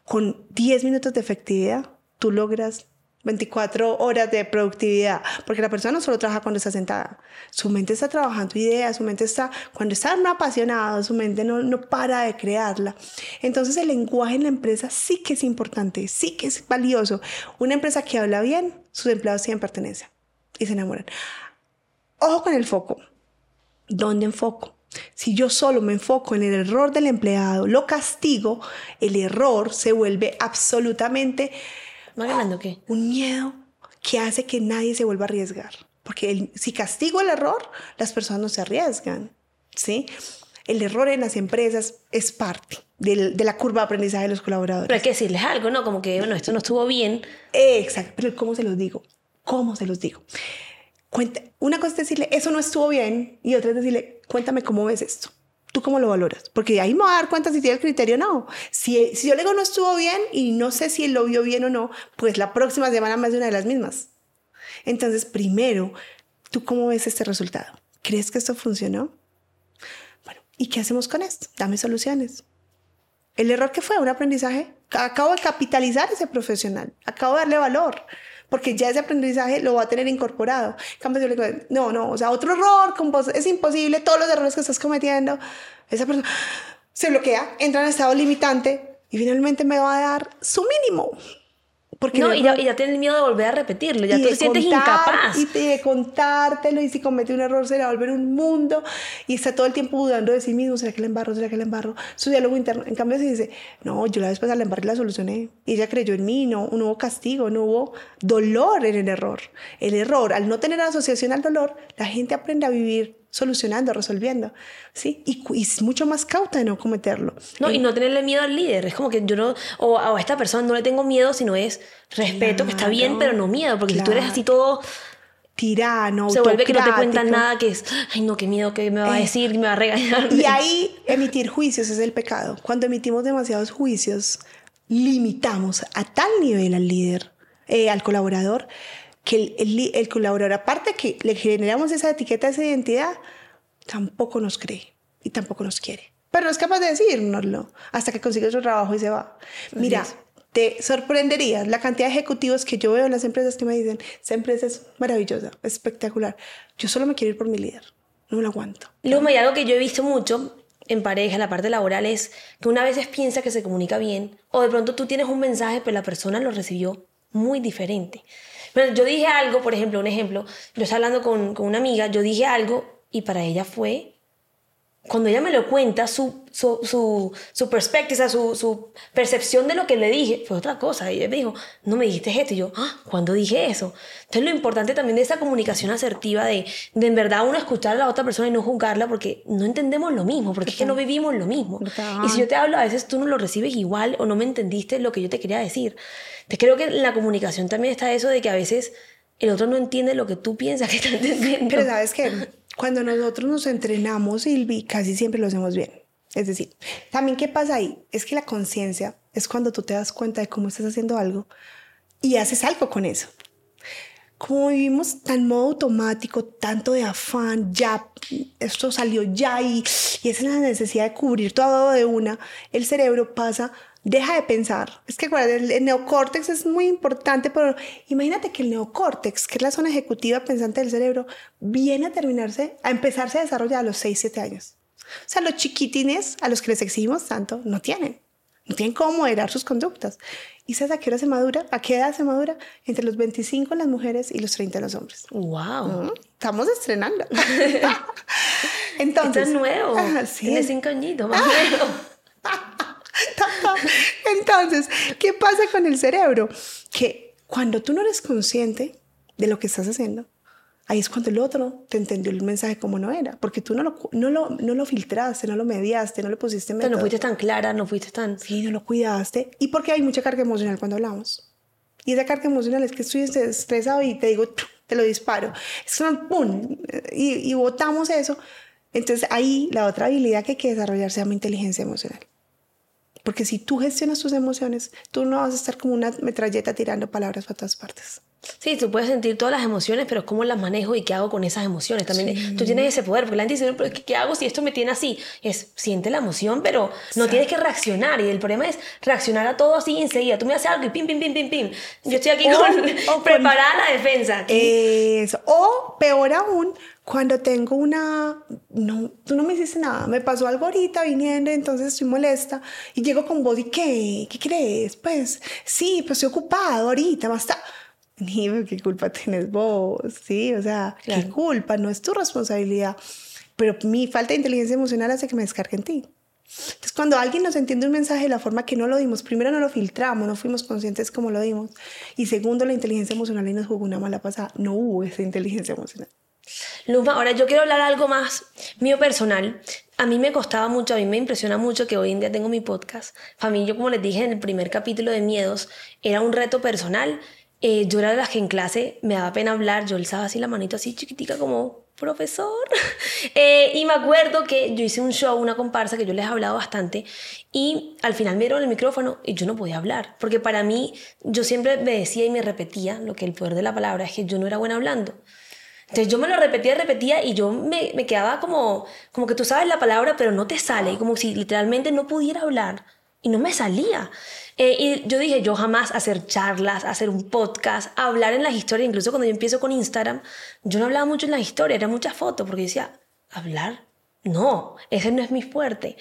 Speaker 2: con 10 minutos de efectividad, tú logras 24 horas de productividad, porque la persona no solo trabaja cuando está sentada, su mente está trabajando ideas, su mente está, cuando está apasionado, su mente no para de crearla. Entonces el lenguaje en la empresa sí que es importante, sí que es valioso. Una empresa que habla bien, sus empleados tienen pertenencia y se enamoran. Ojo con el foco. ¿Dónde enfoco? Si yo solo me enfoco en el error del empleado, lo castigo, el error se vuelve absolutamente
Speaker 1: ¿Más grande o qué?
Speaker 2: un miedo que hace que nadie se vuelva a arriesgar. Porque si castigo el error, las personas no se arriesgan, ¿sí? El error en las empresas es parte de la curva de aprendizaje de los colaboradores.
Speaker 1: Pero hay que decirles algo, ¿no? Como que, bueno, esto no estuvo bien.
Speaker 2: Exacto, pero ¿cómo se los digo? ¿Cómo se los digo? Una cosa es decirle, eso no estuvo bien, y otra es decirle, cuéntame cómo ves esto. ¿Tú cómo lo valoras? Porque ahí me voy a dar cuenta si tiene el criterio o no. Si yo le digo no estuvo bien y no sé si él lo vio bien o no, pues la próxima semana me hace una de las mismas. Entonces, primero, ¿tú cómo ves este resultado? ¿Crees que esto funcionó? Bueno, ¿y qué hacemos con esto? Dame soluciones. El error que fue un aprendizaje, acabo de capitalizar ese profesional, acabo de darle valor, porque ya ese aprendizaje lo va a tener incorporado. En cambio, yo le digo, no, o sea, otro error, es imposible, todos los errores que estás cometiendo, esa persona se bloquea, entra en estado limitante y finalmente me va a dar su mínimo. Porque
Speaker 1: no, y ya tienes miedo de volver a repetirlo, ya tú te sientes incapaz.
Speaker 2: Y de contártelo, y si comete un error se le va a volver un mundo, y está todo el tiempo dudando de sí mismo, ¿será que le embarro? ¿Será que le embarro? Su diálogo interno. En cambio, si dice, no, yo la vez pasada la embarré y la solucioné, y ella creyó en mí, no hubo castigo, no hubo dolor en el error. El error, al no tener asociación al dolor, la gente aprende a vivir solucionando, resolviendo, ¿sí? Y es mucho más cauta de no cometerlo.
Speaker 1: No, y no tenerle miedo al líder. Es como que yo no, o a esta persona no le tengo miedo, sino es respeto, que está bien, pero no miedo. Porque si tú eres así todo
Speaker 2: tirano,
Speaker 1: se vuelve que no te cuentan nada, que es, ay no, qué miedo, que me va a decir, que me va a regañar.
Speaker 2: Y ahí emitir juicios es el pecado. Cuando emitimos demasiados juicios, limitamos a tal nivel al líder, al colaborador, que el colaborador, aparte que le generamos esa etiqueta, esa identidad, tampoco nos cree y tampoco nos quiere. Pero no es capaz de decírnoslo hasta que consigue otro trabajo y se va. Mira, te sorprenderías la cantidad de ejecutivos que yo veo en las empresas que me dicen, esa empresa es maravillosa, espectacular. Yo solo me quiero ir por mi líder, no me lo aguanto.
Speaker 1: Luego, hay algo que yo he visto mucho en pareja, en la parte laboral, es que una vez piensa que se comunica bien, o de pronto tú tienes un mensaje, pero la persona lo recibió muy diferente. Pero yo dije algo, por ejemplo, un ejemplo, yo estaba hablando con una amiga, yo dije algo y para ella fue, cuando ella me lo cuenta, su perspectiva, su percepción de lo que le dije fue otra cosa. Ella me dijo, no me dijiste esto. Y yo, ¿cuándo dije eso? Entonces lo importante también de esa comunicación asertiva, de en verdad uno escuchar a la otra persona y no juzgarla, porque no entendemos lo mismo, porque es que no vivimos lo mismo. Y si yo te hablo, a veces tú no lo recibes igual o no me entendiste lo que yo te quería decir. Entonces creo que en la comunicación también está eso de que a veces el otro no entiende lo que tú piensas que está entendiendo.
Speaker 2: Pero ¿sabes qué? Cuando nosotros nos entrenamos, Silvi, casi siempre lo hacemos bien. Es decir, también ¿qué pasa ahí? Es que la conciencia es cuando tú te das cuenta de cómo estás haciendo algo y haces algo con eso. Como vivimos tan modo automático, tanto de afán, ya, esto salió ya y esa es la necesidad de cubrir todo de una, el cerebro deja de pensar. Es que el neocórtex es muy importante, pero imagínate que el neocórtex, que es la zona ejecutiva pensante del cerebro, viene a empezarse a desarrollar a los 6-7 años. O sea, los chiquitines a los que les exigimos tanto no tienen cómo moderar sus conductas. ¿Y sabes a qué hora se madura? ¿A qué edad se madura? Entre los 25 en las mujeres y los 30 en los hombres.
Speaker 1: ¡Wow!
Speaker 2: Estamos estrenando. Entonces,
Speaker 1: esto es nuevo.
Speaker 2: Sí.
Speaker 1: Tiene 5 añitos, más o menos.
Speaker 2: Entonces, ¿qué pasa con el cerebro? Que cuando tú no eres consciente de lo que estás haciendo, ahí es cuando el otro te entendió el mensaje como no era, porque tú no lo filtraste, no lo mediaste, no le pusiste método.
Speaker 1: No fuiste tan clara, no fuiste tan...
Speaker 2: Sí, no lo cuidaste. Y porque hay mucha carga emocional cuando hablamos. Y esa carga emocional es que estoy estresado y te digo, te lo disparo. Es un pum, y botamos eso. Entonces ahí la otra habilidad que hay que desarrollar se llama inteligencia emocional. Porque si tú gestionas tus emociones, tú no vas a estar como una metralleta tirando palabras para todas partes.
Speaker 1: Sí, tú puedes sentir todas las emociones, pero ¿cómo las manejo y qué hago con esas emociones? También tú tienes ese poder, porque la gente dice, pero ¿qué hago si esto me tiene así? Siente la emoción, pero no tienes que reaccionar. Y el problema es reaccionar a todo así enseguida. Tú me haces algo y pim, pim, pim, pim, pim. Yo estoy aquí preparada la defensa.
Speaker 2: Eso. O peor aún, cuando tengo no, tú no me hiciste nada, me pasó algo ahorita viniendo, entonces estoy molesta y llego con vos y ¿qué crees? Pues sí, pues estoy ocupado ahorita, más tarde. Ni, ¿qué culpa tienes vos? Sí, o sea, claro. ¿Qué culpa? No es tu responsabilidad. Pero mi falta de inteligencia emocional hace que me descargue en ti. Entonces, cuando alguien nos entiende un mensaje de la forma que no lo dimos, primero no lo filtramos, no fuimos conscientes como lo dimos. Y segundo, la inteligencia emocional y nos jugó una mala pasada. No hubo esa inteligencia emocional.
Speaker 1: Luzma, ahora yo quiero hablar algo más mío personal. A mí me costaba mucho, a mí me impresiona mucho que hoy en día tengo mi podcast. Para mí, yo como les dije en el primer capítulo de Miedos, era un reto personal. Yo era de las que en clase me daba pena hablar, yo alzaba así la manito así chiquitica como profesor. Y me acuerdo que yo hice un show, una comparsa que yo les he hablado bastante y al final me dieron el micrófono y yo no podía hablar, porque para mí yo siempre me decía y me repetía lo que el poder de la palabra es que yo no era buena hablando. Entonces yo me lo repetía y yo me quedaba como que tú sabes la palabra pero no te sale, como si literalmente no pudiera hablar y no me salía. Y yo dije, yo jamás hacer charlas, hacer un podcast, hablar en las historias, incluso cuando yo empiezo con Instagram, yo no hablaba mucho en las historias, eran muchas fotos, porque yo decía, ¿hablar? No, ese no es mi fuerte.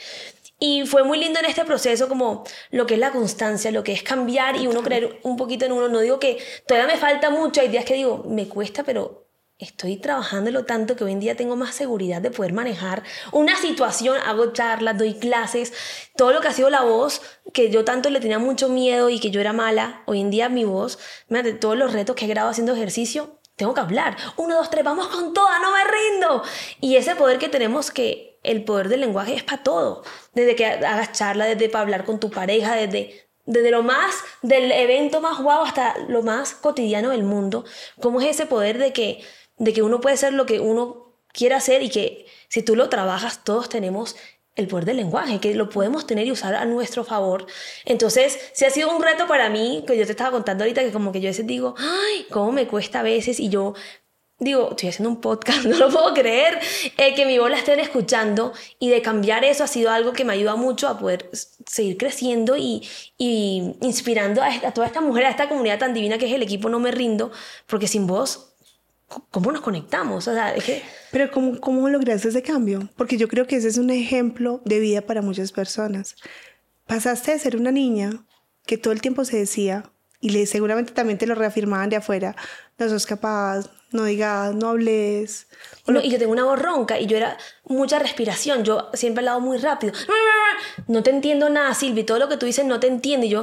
Speaker 1: Y fue muy lindo en este proceso como lo que es la constancia, lo que es cambiar y uno creer un poquito en uno. No digo que todavía me falta mucho, hay días que digo, me cuesta, pero estoy trabajándolo tanto que hoy en día tengo más seguridad de poder manejar una situación, hago charlas, doy clases, todo lo que ha sido la voz, que yo tanto le tenía mucho miedo y que yo era mala, hoy en día mi voz, fíjate, todos los retos que he grabado haciendo ejercicio, tengo que hablar, 1, 2, 3, vamos con toda, no me rindo. Y ese poder que tenemos, que el poder del lenguaje es para todo, desde que hagas charlas, desde para hablar con tu pareja, desde lo más, del evento más guau hasta lo más cotidiano del mundo, cómo es ese poder de que uno puede ser lo que uno quiera hacer y que si tú lo trabajas, todos tenemos el poder del lenguaje, que lo podemos tener y usar a nuestro favor. Entonces, sí ha sido un reto para mí, que yo te estaba contando ahorita, que como que yo a veces digo, ay, cómo me cuesta a veces, y yo digo, estoy haciendo un podcast, no lo puedo creer, que mi voz la estén escuchando, y de cambiar eso ha sido algo que me ayuda mucho a poder seguir creciendo y inspirando a toda esta mujer, a esta comunidad tan divina que es el equipo No Me Rindo, porque sin vos, ¿cómo nos conectamos? O sea, es que...
Speaker 2: Pero ¿cómo lograste ese cambio? Porque yo creo que ese es un ejemplo de vida para muchas personas. Pasaste de ser una niña que todo el tiempo se decía, y seguramente también te lo reafirmaban de afuera, no sos capaz, no digas, no hables.
Speaker 1: No, y yo tengo una voz ronca y yo era mucha respiración, yo siempre he hablado muy rápido. No te entiendo nada, Silvi, todo lo que tú dices no te entiendo. Y yo...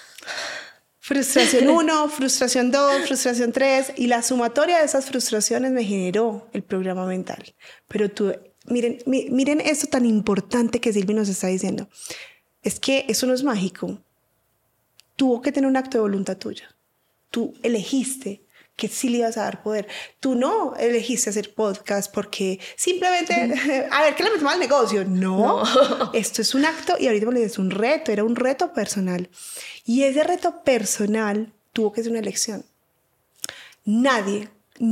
Speaker 2: Frustración 1, frustración 2, frustración 3, y la sumatoria de esas frustraciones me generó el programa mental. Pero miren esto tan importante que Silvi nos está diciendo. Es que eso no es mágico. Tuvo que tener un acto de voluntad tuya. Tú elegiste que sí le ibas a dar poder. Tú no elegiste hacer podcast porque simplemente, a ver, ¿qué le metemos al negocio? No. Esto es un acto, y ahorita me lo dices, un reto, era un reto personal. Y ese reto personal tuvo que ser una elección. Nadie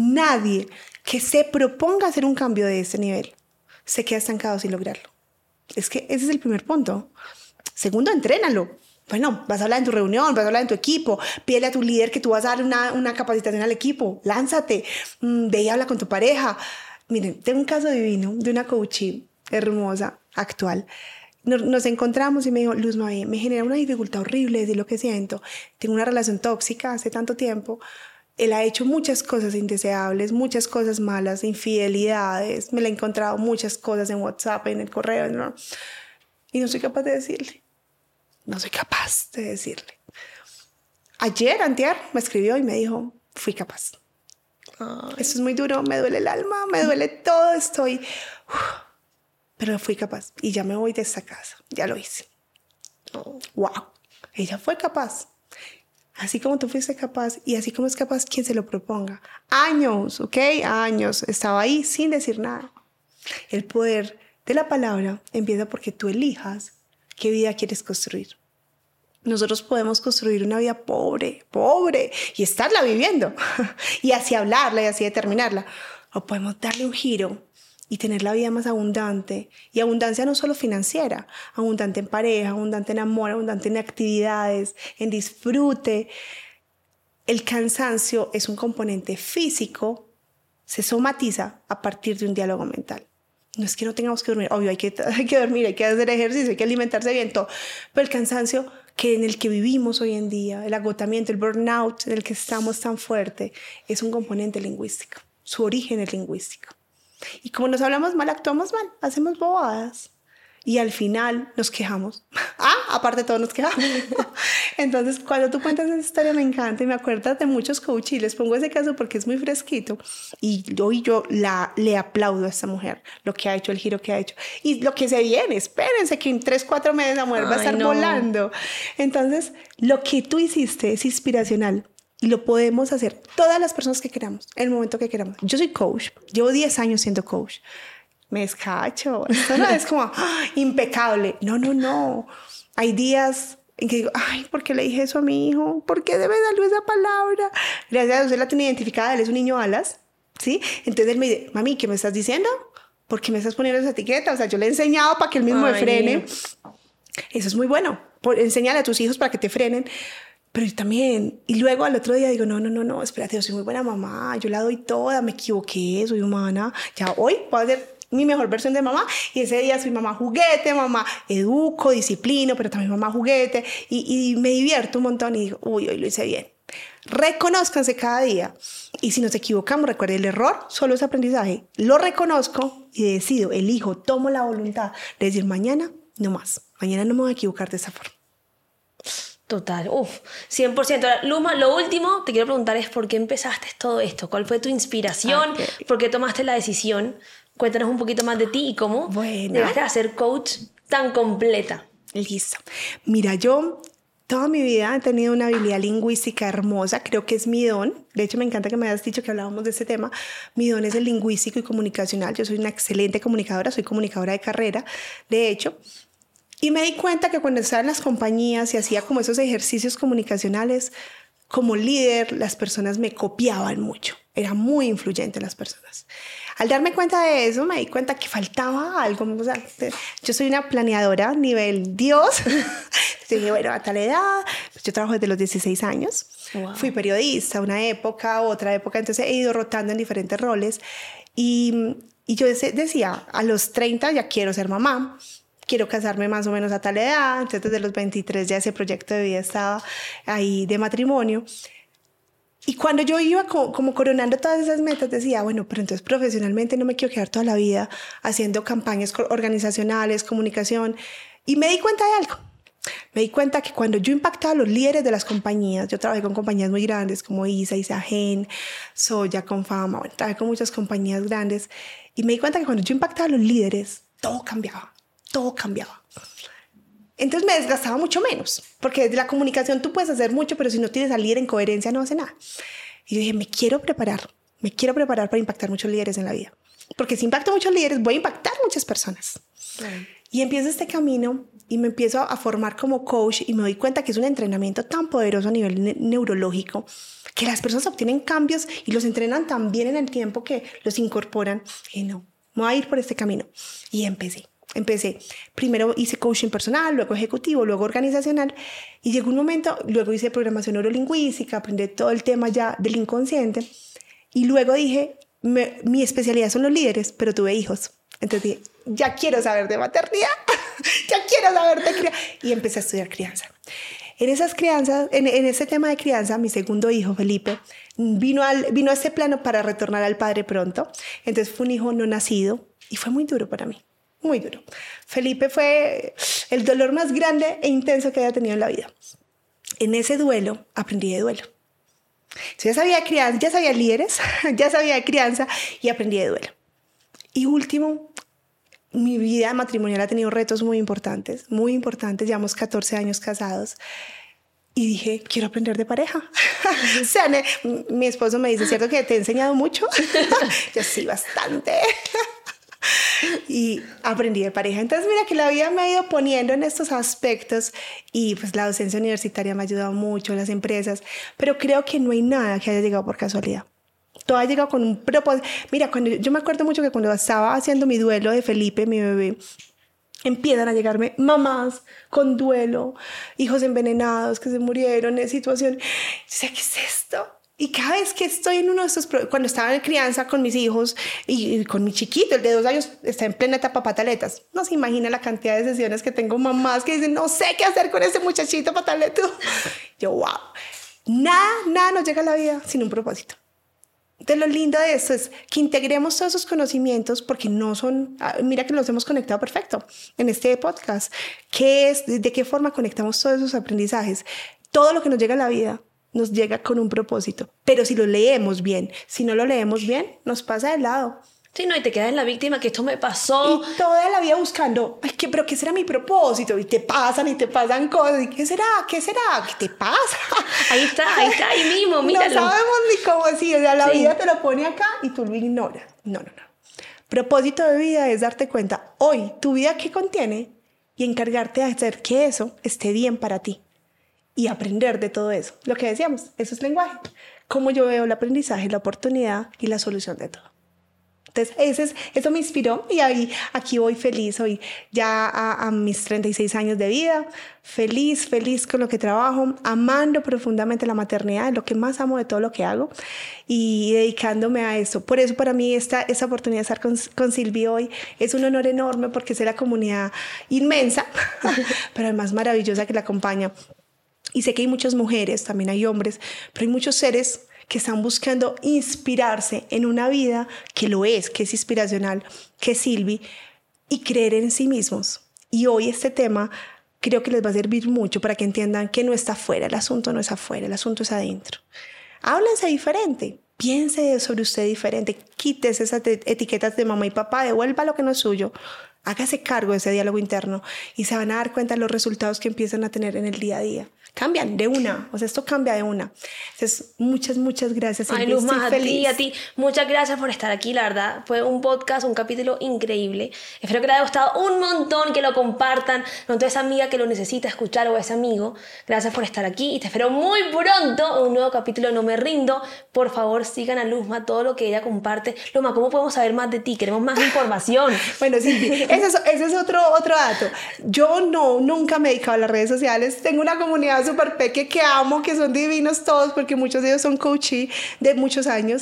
Speaker 2: que se proponga hacer un cambio de ese nivel se queda estancado sin lograrlo. Es que ese es el primer punto. Segundo, entrénalo. Bueno, vas a hablar en tu reunión, vas a hablar en tu equipo, pídele a tu líder que tú vas a dar una capacitación al equipo, lánzate, ve y habla con tu pareja. Miren, tengo un caso divino de una coachee hermosa, actual. Nos encontramos y me dijo, Luzma, me genera una dificultad horrible decir lo que siento. Tengo una relación tóxica hace tanto tiempo. Él ha hecho muchas cosas indeseables, muchas cosas malas, infidelidades. Me le he encontrado muchas cosas en WhatsApp, en el correo, ¿no? Y no soy capaz de decirle. No soy capaz de decirle. Antier, me escribió y me dijo, fui capaz. Ay. Esto es muy duro, me duele el alma, me duele todo, estoy... pero fui capaz y ya me voy de esta casa, ya lo hice. Oh. Wow, ella fue capaz. Así como tú fuiste capaz y así como es capaz quien se lo proponga. Años, ¿ok? Años. Estaba ahí sin decir nada. El poder de la palabra empieza porque tú elijas qué vida quieres construir. nosotros podemos construir una vida pobre, y estarla viviendo, y así hablarla y así determinarla. O podemos darle un giro y tener la vida más abundante. Y abundancia no solo financiera, abundante en pareja, abundante en amor, abundante en actividades, en disfrute. El cansancio es un componente físico, se somatiza a partir de un diálogo mental. No es que no tengamos que dormir, obvio, hay que dormir, hay que hacer ejercicio, hay que alimentarse bien, todo. Pero el cansancio en el que vivimos hoy en día, el agotamiento, el burnout en el que estamos tan fuerte, es un componente lingüístico. Su origen es lingüístico. Y como nos hablamos mal, actuamos mal, hacemos bobadas. Y al final nos quejamos. Aparte de todo nos quejamos. Entonces, cuando tú cuentas esa historia me encanta y me acuerdo de muchos coaches y les pongo ese caso porque es muy fresquito. Y hoy yo le aplaudo a esta mujer lo que ha hecho, el giro que ha hecho. Y lo que se viene, espérense que en 3-4 meses la mujer va a estar volando. Entonces, lo que tú hiciste es inspiracional. Y lo podemos hacer todas las personas que queramos, en el momento que queramos. Yo soy coach, llevo 10 años siendo coach. Me descacho, esto no es como impecable. No. Hay días en que digo, ¿por qué le dije eso a mi hijo? ¿Por qué debe darle esa palabra? Gracias a Dios él la tiene identificada, él es un niño alas, ¿sí? Entonces él me dice, mami, ¿qué me estás diciendo? ¿Por qué me estás poniendo esa etiqueta? O sea, yo le he enseñado para que él mismo me frene. Eso es muy bueno. Enséñale a tus hijos para que te frenen. Pero yo también, y luego al otro día digo, no, espérate, yo soy muy buena mamá, yo la doy toda, me equivoqué, soy humana, ya hoy puedo hacer mi mejor versión de mamá, y ese día soy mamá juguete, mamá educo, disciplino, pero también mamá juguete, y me divierto un montón y digo, hoy lo hice bien. Reconózcanse cada día, y si nos equivocamos, recuerde, el error solo es aprendizaje, lo reconozco y decido, elijo, tomo la voluntad de decir, mañana no más, mañana no me voy a equivocar de esa forma.
Speaker 1: Total, 100%. Ahora, Luma, lo último te quiero preguntar es ¿por qué empezaste todo esto? ¿Cuál fue tu inspiración? ¿Por qué tomaste la decisión? Cuéntanos un poquito más de ti y cómo llegaste a ser coach tan completa.
Speaker 2: Listo. Mira, yo toda mi vida he tenido una habilidad lingüística hermosa, creo que es mi don. De hecho, me encanta que me hayas dicho que hablábamos de este tema. Mi don es el lingüístico y comunicacional. Yo soy una excelente comunicadora, soy comunicadora de carrera, de hecho. Y me di cuenta que cuando estaba en las compañías y hacía como esos ejercicios comunicacionales, como líder, las personas me copiaban mucho. Era muy influyente las personas. Al darme cuenta de eso, me di cuenta que faltaba algo. O sea, yo soy una planeadora nivel Dios. Entonces dije, bueno, a tal edad, pues yo trabajo desde los 16 años. Wow. Fui periodista una época, otra época. Entonces he ido rotando en diferentes roles. Y yo decía, a los 30 ya quiero ser mamá. Quiero casarme más o menos a tal edad. Entonces desde los 23 ya ese proyecto de vida estaba ahí de matrimonio. Y cuando yo iba como coronando todas esas metas, decía, bueno, pero entonces profesionalmente no me quiero quedar toda la vida haciendo campañas organizacionales, comunicación. Y me di cuenta de algo. Me di cuenta que cuando yo impactaba a los líderes de las compañías, yo trabajé con compañías muy grandes como ISA, Isagen, Soya, Confama, bueno, trabajé con muchas compañías grandes. Y me di cuenta que cuando yo impactaba a los líderes, todo cambiaba. Todo cambiaba. Entonces me desgastaba mucho menos, porque desde la comunicación tú puedes hacer mucho, pero si no tienes al líder en coherencia no hace nada. Y yo dije, me quiero preparar para impactar muchos líderes en la vida, porque si impacto muchos líderes voy a impactar muchas personas. Y empiezo este camino y me empiezo a formar como coach y me doy cuenta que es un entrenamiento tan poderoso a nivel neurológico que las personas obtienen cambios y los entrenan tan bien en el tiempo que los incorporan. Y no, me voy a ir por este camino. Y empecé. Primero hice coaching personal, luego ejecutivo, luego organizacional y llegó un momento, luego hice programación neurolingüística, aprendí todo el tema ya del inconsciente y luego dije, mi especialidad son los líderes, pero tuve hijos. Entonces dije, ya quiero saber de maternidad, ya quiero saber de crianza y empecé a estudiar crianza. En esas crianzas, en ese tema de crianza, mi segundo hijo, Felipe, vino a este plano para retornar al padre pronto. Entonces fue un hijo no nacido y fue muy duro para mí. Muy duro. Felipe fue el dolor más grande e intenso que había tenido en la vida. En ese duelo aprendí de duelo. Yo ya sabía de crianza, ya sabía líderes, ya sabía de crianza y aprendí de duelo. Y último, mi vida matrimonial ha tenido retos muy importantes. Llevamos 14 años casados. Y dije, quiero aprender de pareja. O sea, mi esposo me dice, ¿cierto que te he enseñado mucho? Yo sí, bastante. y aprendí de pareja. Entonces mira que la vida me ha ido poniendo en estos aspectos y pues la docencia universitaria me ha ayudado mucho, las empresas, pero creo que no hay nada que haya llegado por casualidad. Todo ha llegado con un propósito. Mira, yo me acuerdo mucho que cuando estaba haciendo mi duelo de Felipe, mi bebé, empiezan a llegarme mamás con duelo, hijos envenenados que se murieron en situación. Yo decía, ¿qué es esto? Y cada vez que estoy en uno de estos, cuando estaba en crianza con mis hijos y con mi chiquito, el de 2 años, está en plena etapa pataletas. No se imagina la cantidad de sesiones que tengo mamás que dicen, no sé qué hacer con ese muchachito pataleto. Yo, wow. Nada nos llega a la vida sin un propósito. Entonces lo lindo de esto es que integremos todos esos conocimientos porque no son, mira que los hemos conectado perfecto en este podcast. ¿De qué forma conectamos todos esos aprendizajes? Todo lo que nos llega a la vida nos llega con un propósito, pero si lo leemos bien, si no lo leemos bien, nos pasa de lado.
Speaker 1: Sí, no, y te quedas en la víctima, que esto me pasó.
Speaker 2: Y toda la vida buscando, ay, pero ¿qué será mi propósito? Y te pasan cosas. ¿Y qué será? ¿Qué te pasa?
Speaker 1: Ahí está, ahí mismo, míralo.
Speaker 2: No sabemos ni cómo decir, o sea, la
Speaker 1: Sí.
Speaker 2: vida te lo pone acá y tú lo ignoras. No. Propósito de vida es darte cuenta hoy tu vida qué contiene y encargarte de hacer que eso esté bien para ti y aprender de todo eso. Lo que decíamos, eso es lenguaje. Cómo yo veo el aprendizaje, la oportunidad y la solución de todo. Entonces, eso me inspiró y aquí voy feliz, hoy ya a mis 36 años de vida, feliz con lo que trabajo, amando profundamente la maternidad, lo que más amo de todo lo que hago y dedicándome a eso. Por eso para mí esta oportunidad de estar con Silvi hoy es un honor enorme porque sé la comunidad inmensa, pero además maravillosa que la acompaña. Y sé que hay muchas mujeres, también hay hombres, pero hay muchos seres que están buscando inspirarse en una vida que es inspiracional, que es Silvi, y creer en sí mismos. Y hoy este tema creo que les va a servir mucho para que entiendan que no está afuera, el asunto no es afuera, el asunto es adentro. Háblense diferente, piense sobre usted diferente, quítese esas etiquetas de mamá y papá, devuelva lo que no es suyo, hágase cargo de ese diálogo interno y se van a dar cuenta de los resultados que empiezan a tener en el día a día. Cambian de una, o sea, esto cambia de una. Entonces, muchas gracias.
Speaker 1: Ay, Luzma, a ti, muchas gracias por estar aquí, la verdad. Fue un podcast, un capítulo increíble. Espero que les haya gustado un montón, que lo compartan con toda esa amiga que lo necesita escuchar o ese amigo. Gracias por estar aquí y te espero muy pronto en un nuevo capítulo de No Me Rindo. Por favor, sigan a Luzma, todo lo que ella comparte. Luzma, ¿cómo podemos saber más de ti? Queremos más información.
Speaker 2: Bueno, Silvi, ese es otro dato. Yo nunca me he dedicado a las redes sociales. Tengo una comunidad súper peque que amo, que son divinos todos, porque muchos de ellos son coachee de muchos años.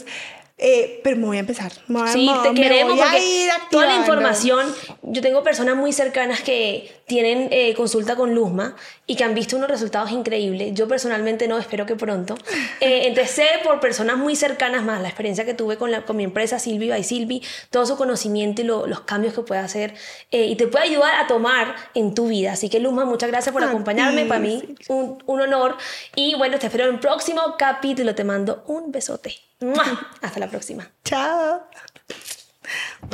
Speaker 2: Pero me voy a empezar.
Speaker 1: Sí, te queremos porque toda la información, yo tengo personas muy cercanas que tienen consulta con Luzma y que han visto unos resultados increíbles. Yo personalmente no, espero que pronto. Entonces sé por personas muy cercanas más la experiencia que tuve con mi empresa Silvi by Silvi, todo su conocimiento y los cambios que puede hacer y te puede ayudar a tomar en tu vida. Así que Luzma, muchas gracias por acompañarme. Para mí un honor. Y bueno, te espero en el próximo capítulo. Te mando un besote. ¡Mua! Hasta la próxima.
Speaker 2: Chao.